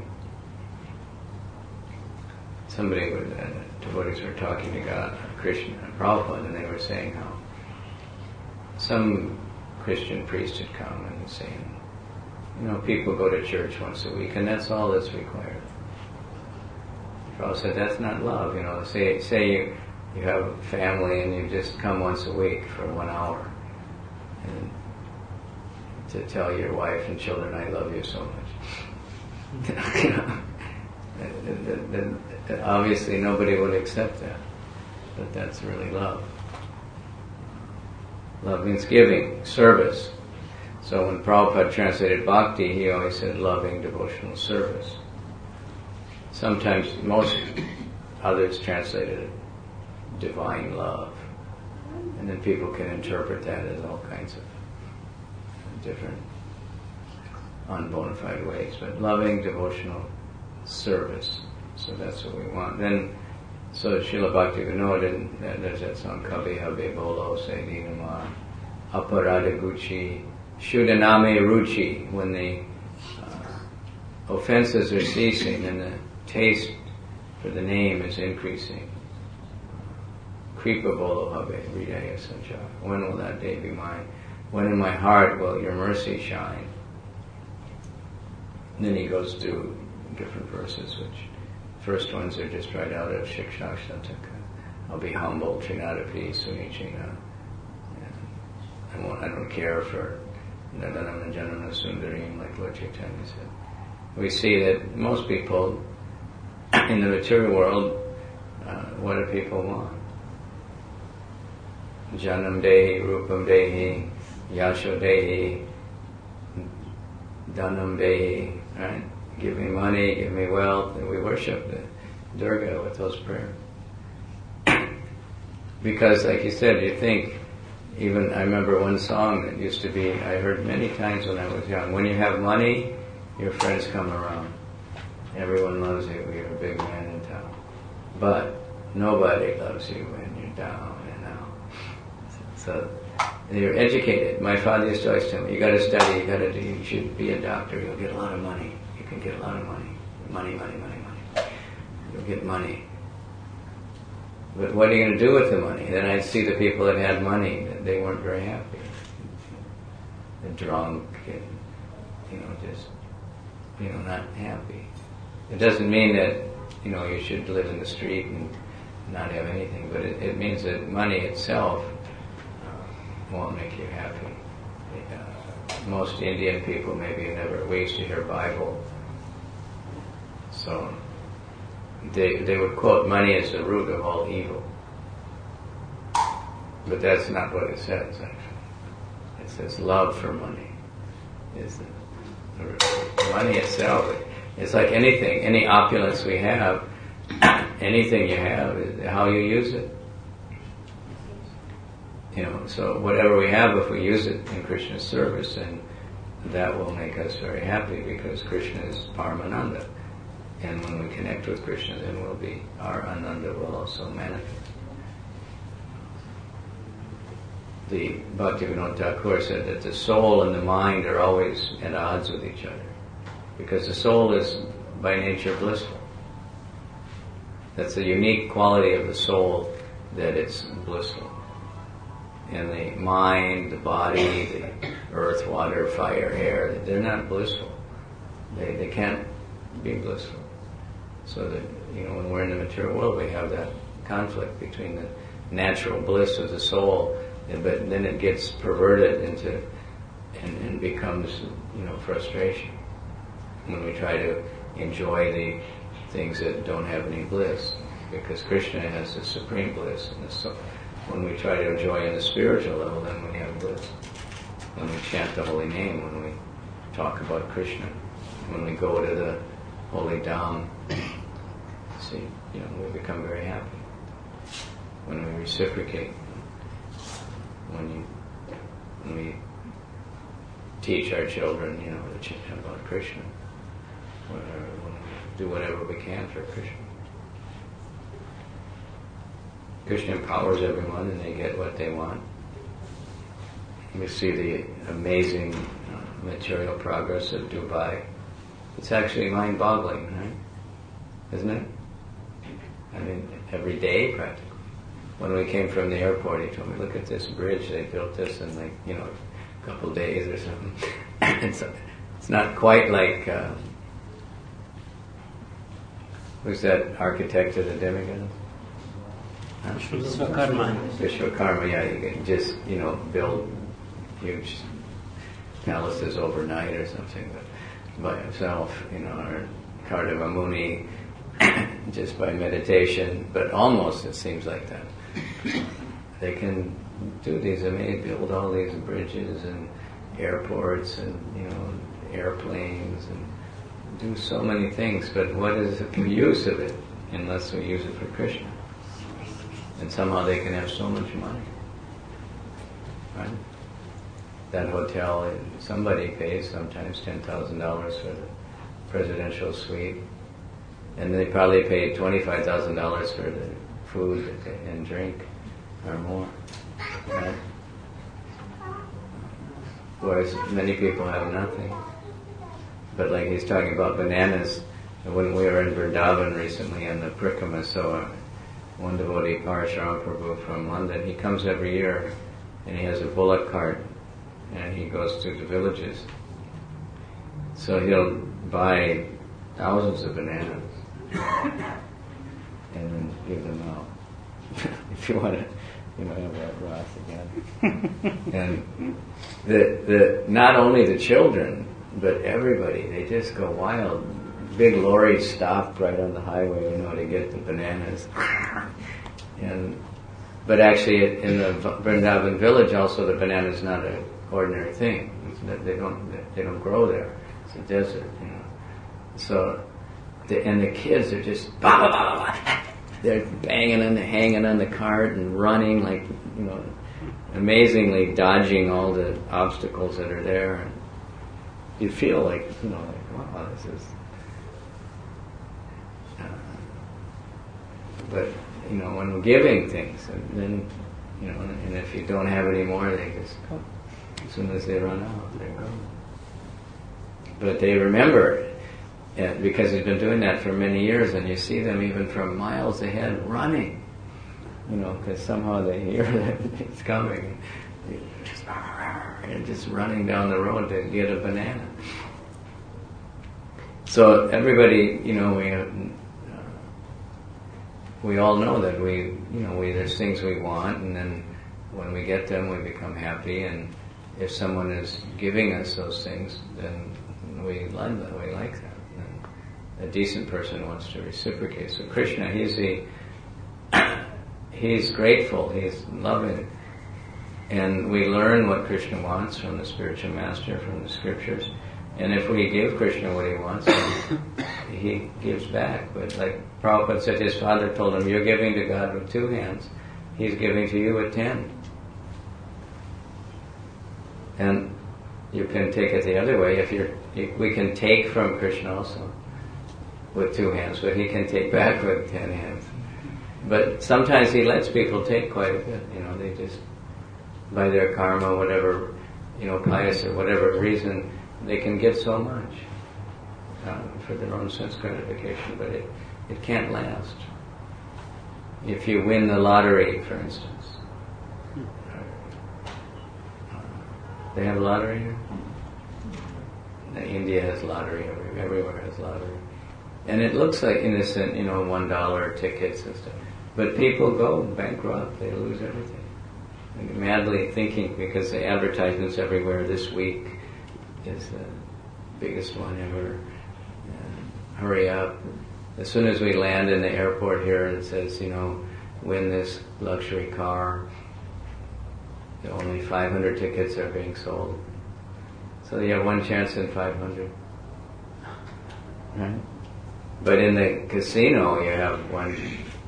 Somebody, with uh, devotees were talking to God, Krishna, and Prabhupada, and they were saying how some Christian priest had come and was saying, you know, people go to church once a week, and that's all that's required. Prabhupada said, that's not love, you know. Say, say you, you have a family and you just come once a week for one hour and to tell your wife and children, I love you so much. You know, then, then, then obviously nobody would accept that. But that's really love. Love means giving, service. So when Prabhupada translated bhakti, he always said loving devotional service. Sometimes, most others translated it divine love. And then people can interpret that as all kinds of different unbona fide ways. But loving devotional service. So that's what we want. Then, so Srila Bhaktivinoda, there's that song, Kavi Habe Bolo Se Dinama Aparada Gucci Shudaname Ruchi, when the uh, offenses are ceasing and the taste for the name is increasing. Kripa Bolo Habe Hridaya Sanchar. When will that day be mine? When in my heart will your mercy shine? And then he goes through different verses, which first ones are just right out of Shikshashtaka. I'll be humble, Trinadapi, Sunichina. I won't, I don't care for Nadanam Janana Sundarim, like Lord Chaitanya said. We see that most people in the material world, uh, what do people want? Janam Dehi, Rupam Dehi, Yasho Dehi, Dhanam Dehi, right? Give me money, give me wealth, and we worship the Durga with those prayers. Because, like you said, you think, even, I remember one song that used to be, I heard many times when I was young, when you have money, your friends come around. Everyone loves you, you're a big man in town. But nobody loves you when you're down and out. So, you're educated. My father used to always tell me, you gotta study, you gotta do, you should be a doctor, you'll get a lot of money. You can get a lot of money. Money, money, money, money. You'll get money. But what are you going to do with the money? Then I'd see the people that had money, they weren't very happy. They're drunk and, you know, just, you know, not happy. It doesn't mean that, you know, you should live in the street and not have anything, but it, it means that money itself uh, won't make you happy. Uh, most Indian people maybe never, we used to hear Bible. So they they would quote money as the root of all evil. But that's not what it says, actually. It says love for money is the, the money itself. It's like anything, any opulence we have, anything you have is how you use it. You know, so whatever we have, if we use it in Krishna's service, then that will make us very happy, because Krishna is Paramananda. And when we connect with Krishna, then we'll be, our Ananda will also manifest. The Bhaktivinoda Thakur said that the soul and the mind are always at odds with each other, because the soul is by nature blissful. That's a unique quality of the soul, that it's blissful. And the mind, the body, the earth, water, fire, air, they're not blissful. They they can't be blissful. So that, you know, when we're in the material world, we have that conflict between the natural bliss of the soul, but then it gets perverted into and, and becomes, you know, frustration when we try to enjoy the things that don't have any bliss, because Krishna has the supreme bliss, and the soul, when we try to enjoy on the spiritual level, then we have bliss. When we chant the holy name, when we talk about Krishna, when we go to the holy dham, see, you know, we become very happy. When we reciprocate, when you, when we teach our children, you know, to chant about Krishna, when we do whatever we can for Krishna. Krishna empowers everyone, and they get what they want. We see the amazing uh, material progress of Dubai. It's actually mind-boggling, right? Isn't it? I mean, every day practically. When we came from the airport, he told me, look at this bridge, they built this in like, you know, a couple of days or something. it's, it's not quite like, uh, who's that architect of the demigods? Huh? Vishwakarma. Vishwakarma, yeah, you can just, you know, build huge palaces overnight or something, but by himself, you know, or Kardama Muni, just by meditation, but almost it seems like that. They can do these amazing, build all these bridges and airports and, you know, airplanes and do so many things, but what is the use of it unless we use it for Krishna? And somehow they can have so much money, right? That hotel, somebody pays sometimes ten thousand dollars for the presidential suite, and they probably pay twenty-five thousand dollars for the food and drink, or more, right? Whereas many people have nothing. But like he's talking about bananas, when we were in Vrindavan recently in the Prikrama, so uh, one devotee, Parashuram Prabhu from London, he comes every year and he has a bullock cart and he goes to the villages. So he'll buy thousands of bananas and then give them out. If you want to, you know, have that Ross again. And the the not only the children, but everybody, they just go wild. Big lorries stop right on the highway, you know, to get the bananas. And but actually, in the Vrindavan village, also the banana is not an ordinary thing. It's not, they don't they don't grow there. It's a desert, you know. So, the, and the kids are just bah, bah, bah, bah. They're banging and hanging on the cart and running, like, you know, amazingly dodging all the obstacles that are there. And you feel like, you know, like, wow, this is. Uh, but you know, when we're giving things, and then, you know, and if you don't have any more, they just go. As soon as they run out, they're gone. But they remember, and because he's been doing that for many years, and you see them even from miles ahead running, you know, because somehow they hear that it's coming, and just running down the road to get a banana. So everybody, you know, we uh, we all know that we, you know, we there's things we want, and then when we get them, we become happy, and if someone is giving us those things, then we love that, we like that. A decent person wants to reciprocate. So Krishna, he's the, he's grateful, he's loving. And we learn what Krishna wants from the spiritual master, from the scriptures. And if we give Krishna what he wants, then he gives back. But like Prabhupada said, his father told him, you're giving to God with two hands, he's giving to you with ten. And you can take it the other way. If you're, we can take from Krishna also with two hands, but he can take back with ten hands. But sometimes he lets people take quite a bit, you know, they just, by their karma, whatever, you know, pious or whatever reason, they can get so much uh, for their own sense gratification, but it, it can't last. If you win the lottery, for instance. Uh, they have lottery here? India has lottery, everywhere has lottery. And it looks like innocent, you know, one dollar tickets and stuff. But people go bankrupt, they lose everything. And madly thinking, because the advertisements everywhere this week is the biggest one ever. And hurry up. As soon as we land in the airport here, it says, you know, win this luxury car. Only five hundred tickets are being sold. So you have one chance in five hundred. Right? But in the casino you have one,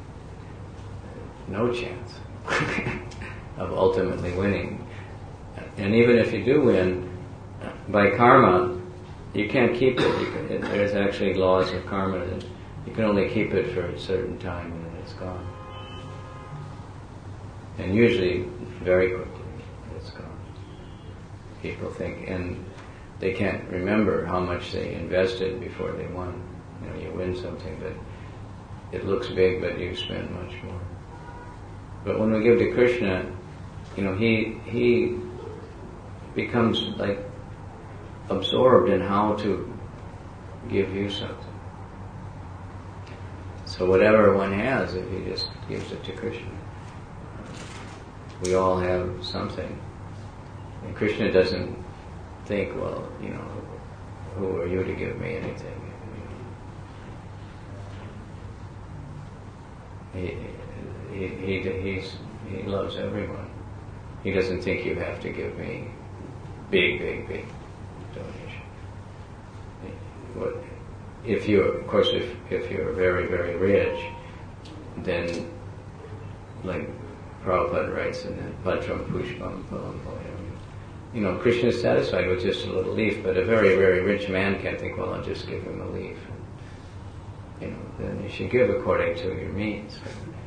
no chance of ultimately winning. And even if you do win, by karma, you can't keep it. You can, it there's actually laws of karma that you can only keep it for a certain time and then it's gone. And usually very quickly it's gone. People think, and they can't remember how much they invested before they won. You know, you win something, but it looks big, but you spend much more. But when we give to Krishna, you know, he he becomes like absorbed in how to give you something. So whatever one has, if he just gives it to Krishna, we all have something. And Krishna doesn't think, well, you know, who are you to give me anything? He, he, he, he's, he loves everyone. He doesn't think you have to give me big, big, big donation. What, if you, of course, if, if you're very, very rich, then, like Prabhupada writes in the Patram Pushpam Palam Poyam, you know, Krishna is satisfied with just a little leaf, but a very, very rich man can't think, well, I'll just give him a leaf. You know, then you should give according to your means.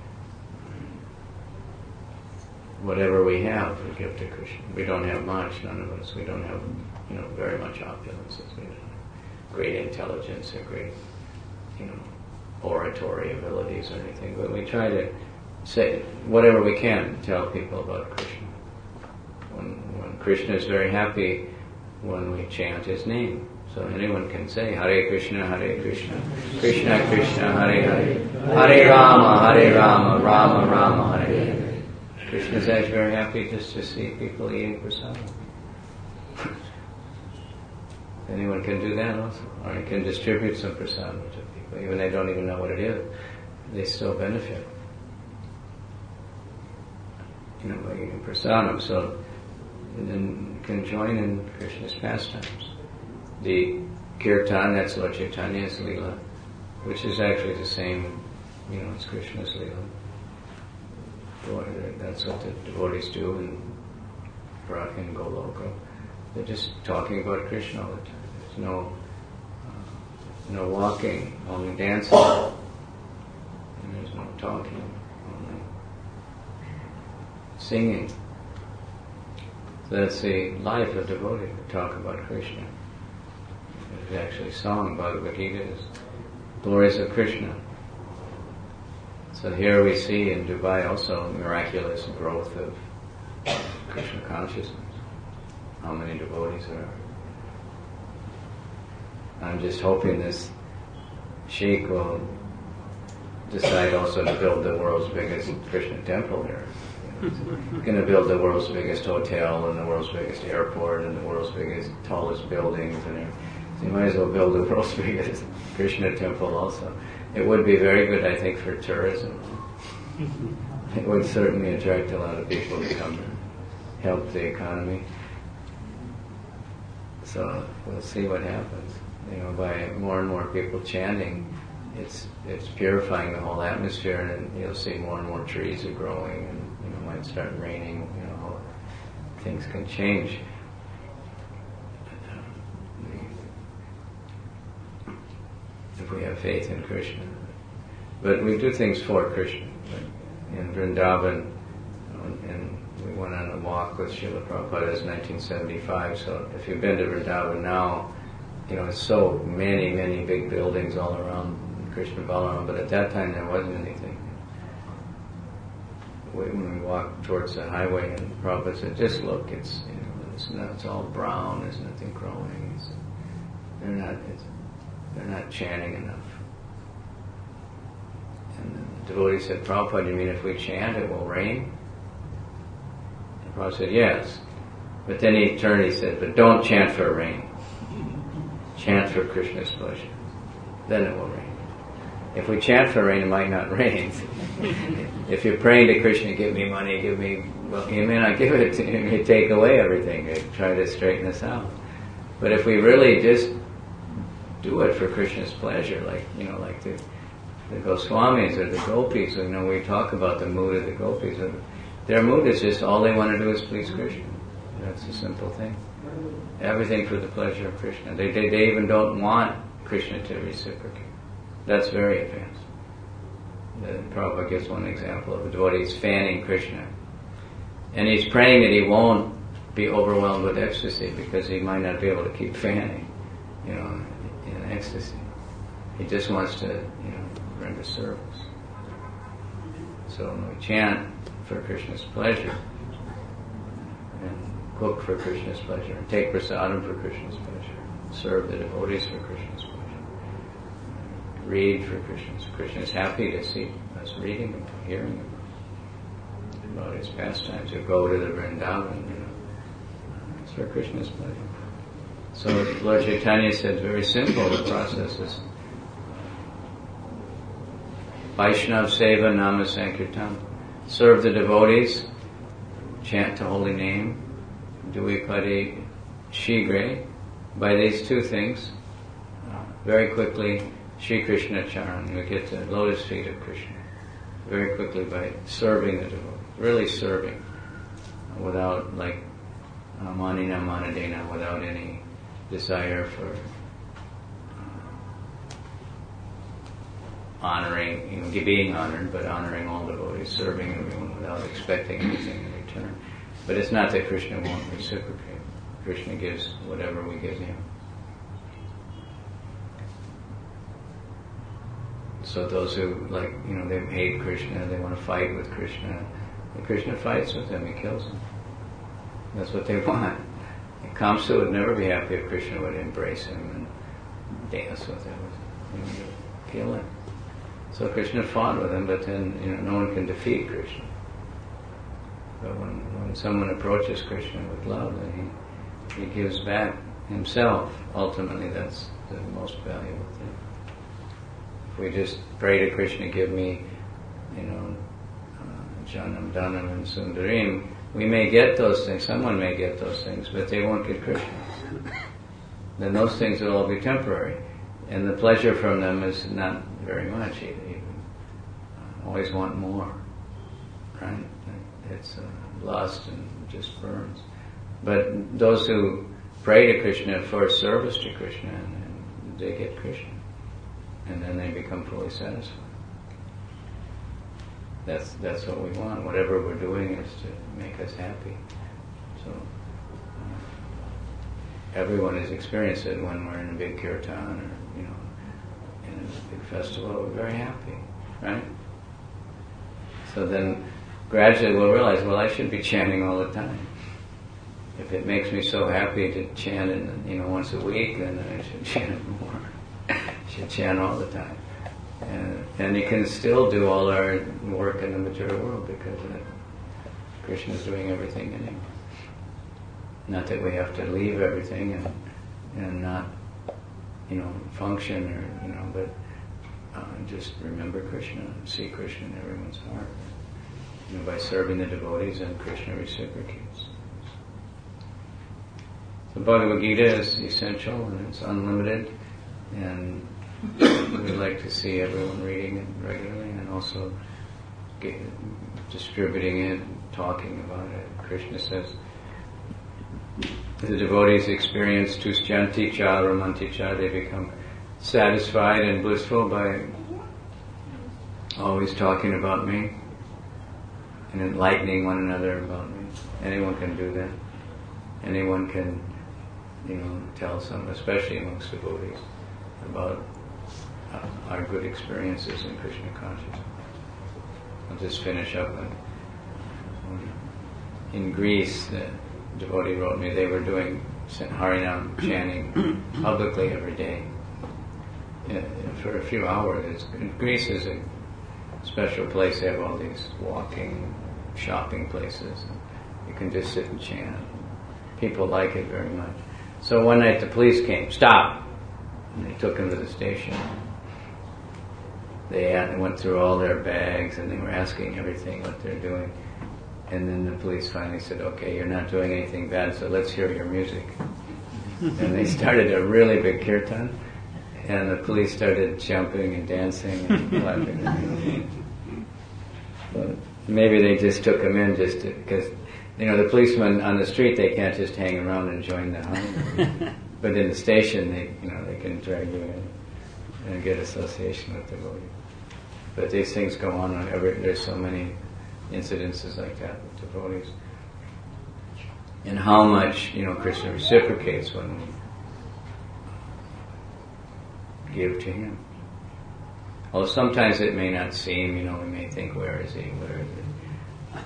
Whatever we have, we give to Krishna. We don't have much, none of us. We don't have, you know, very much opulences. We don't have great intelligence or great, you know, oratory abilities or anything. But we try to say whatever we can, tell people about Krishna. When, when Krishna is very happy when we chant his name. So anyone can say, Hare Krishna, Hare Krishna, Krishna Krishna, Hare Hare, Hare Rama, Hare Rama, Rama Rama, Hare Hare. Krishna is actually very happy just to see people eating prasadam. Anyone can do that also. Or you can distribute some prasadam to people, even they don't even know what it is. They still benefit. You know, by eating prasadam. So then you can join in Krishna's pastimes. The kirtan, that's Lord Chaitanya's Leela, which is actually the same, you know, it's Krishna's Leela. That's what the devotees do in, in Goloka. They're just talking about Krishna all the time. There's no, uh, no walking, only dancing. And there's no talking, only singing. So that's the life of devotee, to talk about Krishna. There's actually song, Bhagavad Gita is glories of Krishna. So here we see in Dubai also miraculous growth of Krishna consciousness. How many devotees there are. I'm just hoping this sheikh will decide also to build the world's biggest Krishna temple there. He's going to build the world's biggest hotel and the world's biggest airport and the world's biggest, tallest buildings and everything. So you might as well build the world's biggest Krishna temple also. It would be very good, I think, for tourism. It would certainly attract a lot of people to come and help the economy. So we'll see what happens. You know, by more and more people chanting, it's it's purifying the whole atmosphere, and you'll see more and more trees are growing, and you know, it might start raining. You know, things can change. If we have faith in Krishna. But we do things for Krishna. In Vrindavan, and we went on a walk with Srila Prabhupada in nineteen seventy-five, so if you've been to Vrindavan now, you know, it's so many, many big buildings all around Krishna Balaram, but at that time there wasn't anything. When we walked towards the highway, and Prabhupada said, just look, it's, you know, it's, not, it's all brown, there's nothing growing. It's, they're not, it's, they're not chanting enough. And the devotee said, Prabhupada, you mean if we chant it will rain? And Prabhupada said, yes. But then he turned and he said, but don't chant for rain. Chant for Krishna's pleasure. Then it will rain. If we chant for rain, it might not rain. If you're praying to Krishna, give me money, give me, well, he may not give it to you, he may take away everything to try to straighten us out. But if we really just do it for Krishna's pleasure, like, you know, like the, the Goswamis or the Gopis, you know, we talk about the mood of the Gopis. Their mood is just all they want to do is please Krishna. That's a simple thing. Everything for the pleasure of Krishna. They, they, they even don't want Krishna to reciprocate. That's very advanced. The Prabhupada gives one example of a devotee fanning Krishna. And he's praying that he won't be overwhelmed with ecstasy because he might not be able to keep fanning, you know, in ecstasy. He just wants to, you know, render service. So when we chant for Krishna's pleasure, and cook for Krishna's pleasure, and take prasadam for Krishna's pleasure, serve the devotees for Krishna's pleasure, read for Krishna's. Krishna is happy to see us reading and hearing about, about his pastimes, or go to the Vrindavan, you know. It's for Krishna's pleasure. So Lord Chaitanya said, very simple, the process is Vaishnav Seva Nama Sankirtan. Serve the devotees, chant the holy name, Duipadi Shigre. By these two things, uh, very quickly, Shri Krishna Charan, we get the lotus feet of Krishna. Very quickly by serving the devotees, really serving, without like uh, manina manadena, without any desire for honoring, you know, being honored, but honoring all devotees, serving everyone without expecting anything in return. But it's not that Krishna won't reciprocate. Krishna gives whatever we give him. So those who, like, you know, they hate Krishna, they want to fight with Krishna, and Krishna fights with them, he kills them. That's what they want. And Kamsa would never be happy if Krishna would embrace him and dance with him, you know, kill him. So Krishna fought with him, but then, you know, no one can defeat Krishna. But when, when someone approaches Krishna with love, then he, he gives back himself. Ultimately, that's the most valuable thing. If we just pray to Krishna, give me, you know, uh, Janam, Dhanam, and Sundarim, we may get those things, someone may get those things, but they won't get Krishna. Then those things will all be temporary. And the pleasure from them is not very much. You, you always want more, right? It's uh, lust and just burns. But those who pray to Krishna for service to Krishna, and, and they get Krishna. And then they become fully satisfied. That's that's what we want. Whatever we're doing is to make us happy. So uh, everyone has experienced it when we're in a big kirtan or, you know, in a big festival. We're very happy, right? So then gradually we'll realize, well, I should be chanting all the time. If it makes me so happy to chant, in, you know, once a week, then I should chant more. Should chant all the time. And, and you can still do all our work in the material world because uh, Krishna is doing everything in him. Not that we have to leave everything and and not, you know, function or, you know, but uh, just remember Krishna, see Krishna in everyone's heart. You know, by serving the devotees, and Krishna reciprocates. So Bhagavad Gita is essential and it's unlimited. And we'd like to see everyone reading it regularly and also get, distributing it, talking about it. Krishna says, the devotees experience tushyanti cha ramanti cha, they become satisfied and blissful by always talking about me and enlightening one another about me. Anyone can do that. Anyone can, you know, tell some, especially amongst devotees, about uh, our good experiences in Krishna consciousness. I'll just finish up. In Greece, the devotee wrote me, they were doing Harinam chanting publicly every day uh, for a few hours. It's, Greece is a special place. They have all these walking, shopping places. You can just sit and chant. People like it very much. So one night the police came, stop! And they took him to the station. they went through all their bags and they were asking everything what they're doing. And then the police finally said, okay, you're not doing anything bad, so let's hear your music. And they started a really big kirtan, and the police started jumping and dancing and clapping. But maybe they just took them in just because, you know, the policemen on the street, they can't just hang around and join the hunt. But in the station, they, you know, they can drag you in and get association with devotees. But these things go on on every, there's so many incidences like that with devotees. And how much, you know, Krishna reciprocates when we give to him. Although sometimes it may not seem, you know, we may think, where is he, where is he?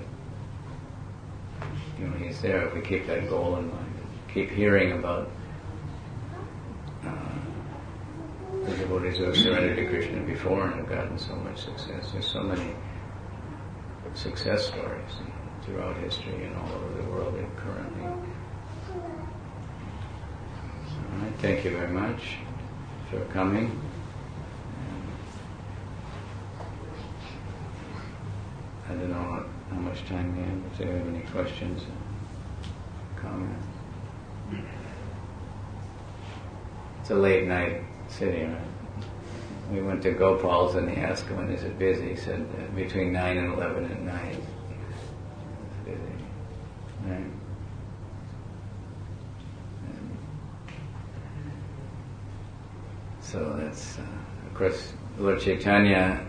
But, you know, he's there if we keep that goal in mind. Keep hearing about uh, the devotees who have surrendered to Krishna before and have gotten so much success. There's so many success stories, you know, throughout history and all over the world and currently. All right, thank you very much for coming. I don't know how much time we have. If there are any questions, comments. It's a late night sitting, right? We went to Gopal's and he asked him, when is it busy? He said uh, between nine and eleven at night. It's busy. Right? And so that's, uh, of course, Lord Chaitanya,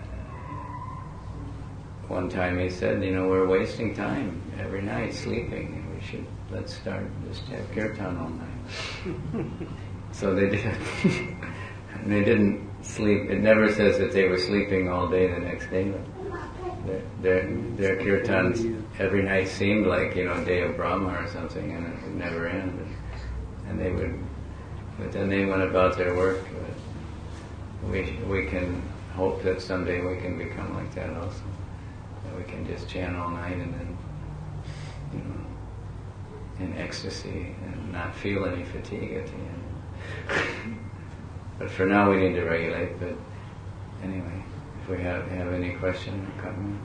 one time he said, you know, we're wasting time every night sleeping, and we should, let's start, just have kirtan all night. So they did. And they didn't sleep. It never says that they were sleeping all day the next day. Their, their, their kirtans every night seemed like, you know, day of Brahma or something, and it would never end. And, and they would, but then they went about their work. But we we can hope that someday we can become like that also. That we can just chant all night and then, you know, in ecstasy and not feel any fatigue at the end. But for now we need to regulate, but anyway, if we have, have any question or comment.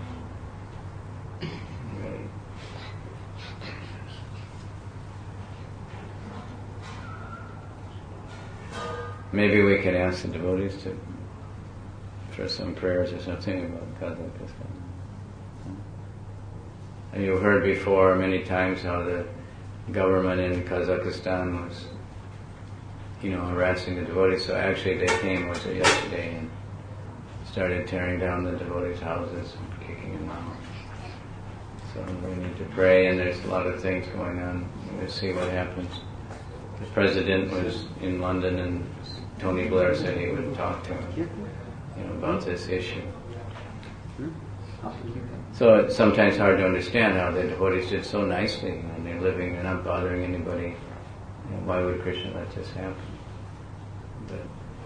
Ready? Maybe we can ask the devotees to for some prayers or something about Kazakhstan. And you've heard before many times how the government in Kazakhstan was, you know, harassing the devotees. So actually they came, was it yesterday, and started tearing down the devotees' houses and kicking them out. So we need to pray, and there's a lot of things going on. We'll see what happens. The president was in London, and Tony Blair said he would talk to him, you know, about this issue. So it's sometimes hard to understand how the devotees did so nicely, and they're living, they're not bothering anybody. You know, why would Krishna let this happen? But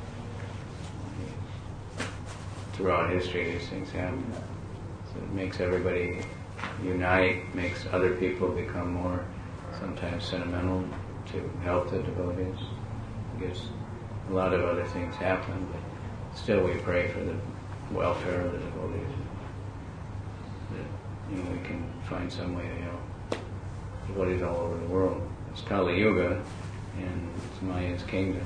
throughout history, these things happen. So it makes everybody unite, makes other people become more sometimes sentimental to help the devotees. Because a lot of other things happen, but still we pray for the welfare of the devotees. That, you know, we can find some way to help devotees all over the world. It's Kali Yuga, and it's Maya's kingdom.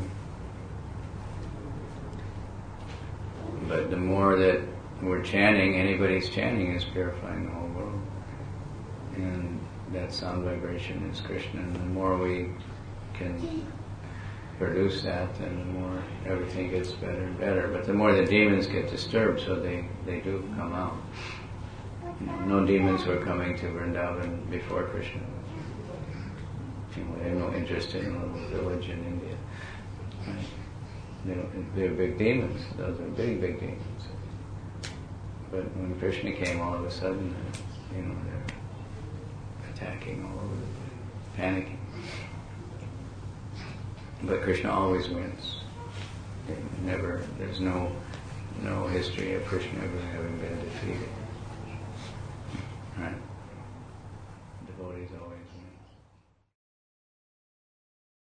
But the more that we're chanting, anybody's chanting is purifying the whole world. And that sound vibration is Krishna. And the more we can produce that, then the more everything gets better and better. But the more the demons get disturbed, so they, they do come out. You know, no demons were coming to Vrindavan before Krishna. You know, they have no interest in a little village in India. Right? They don't, they're big demons. Those are big, big demons. But when Krishna came, all of a sudden, uh, you know, they're attacking all over the place, panicking. But Krishna always wins. They never, there's no, no history of Krishna ever having been defeated. Right? Devotees always.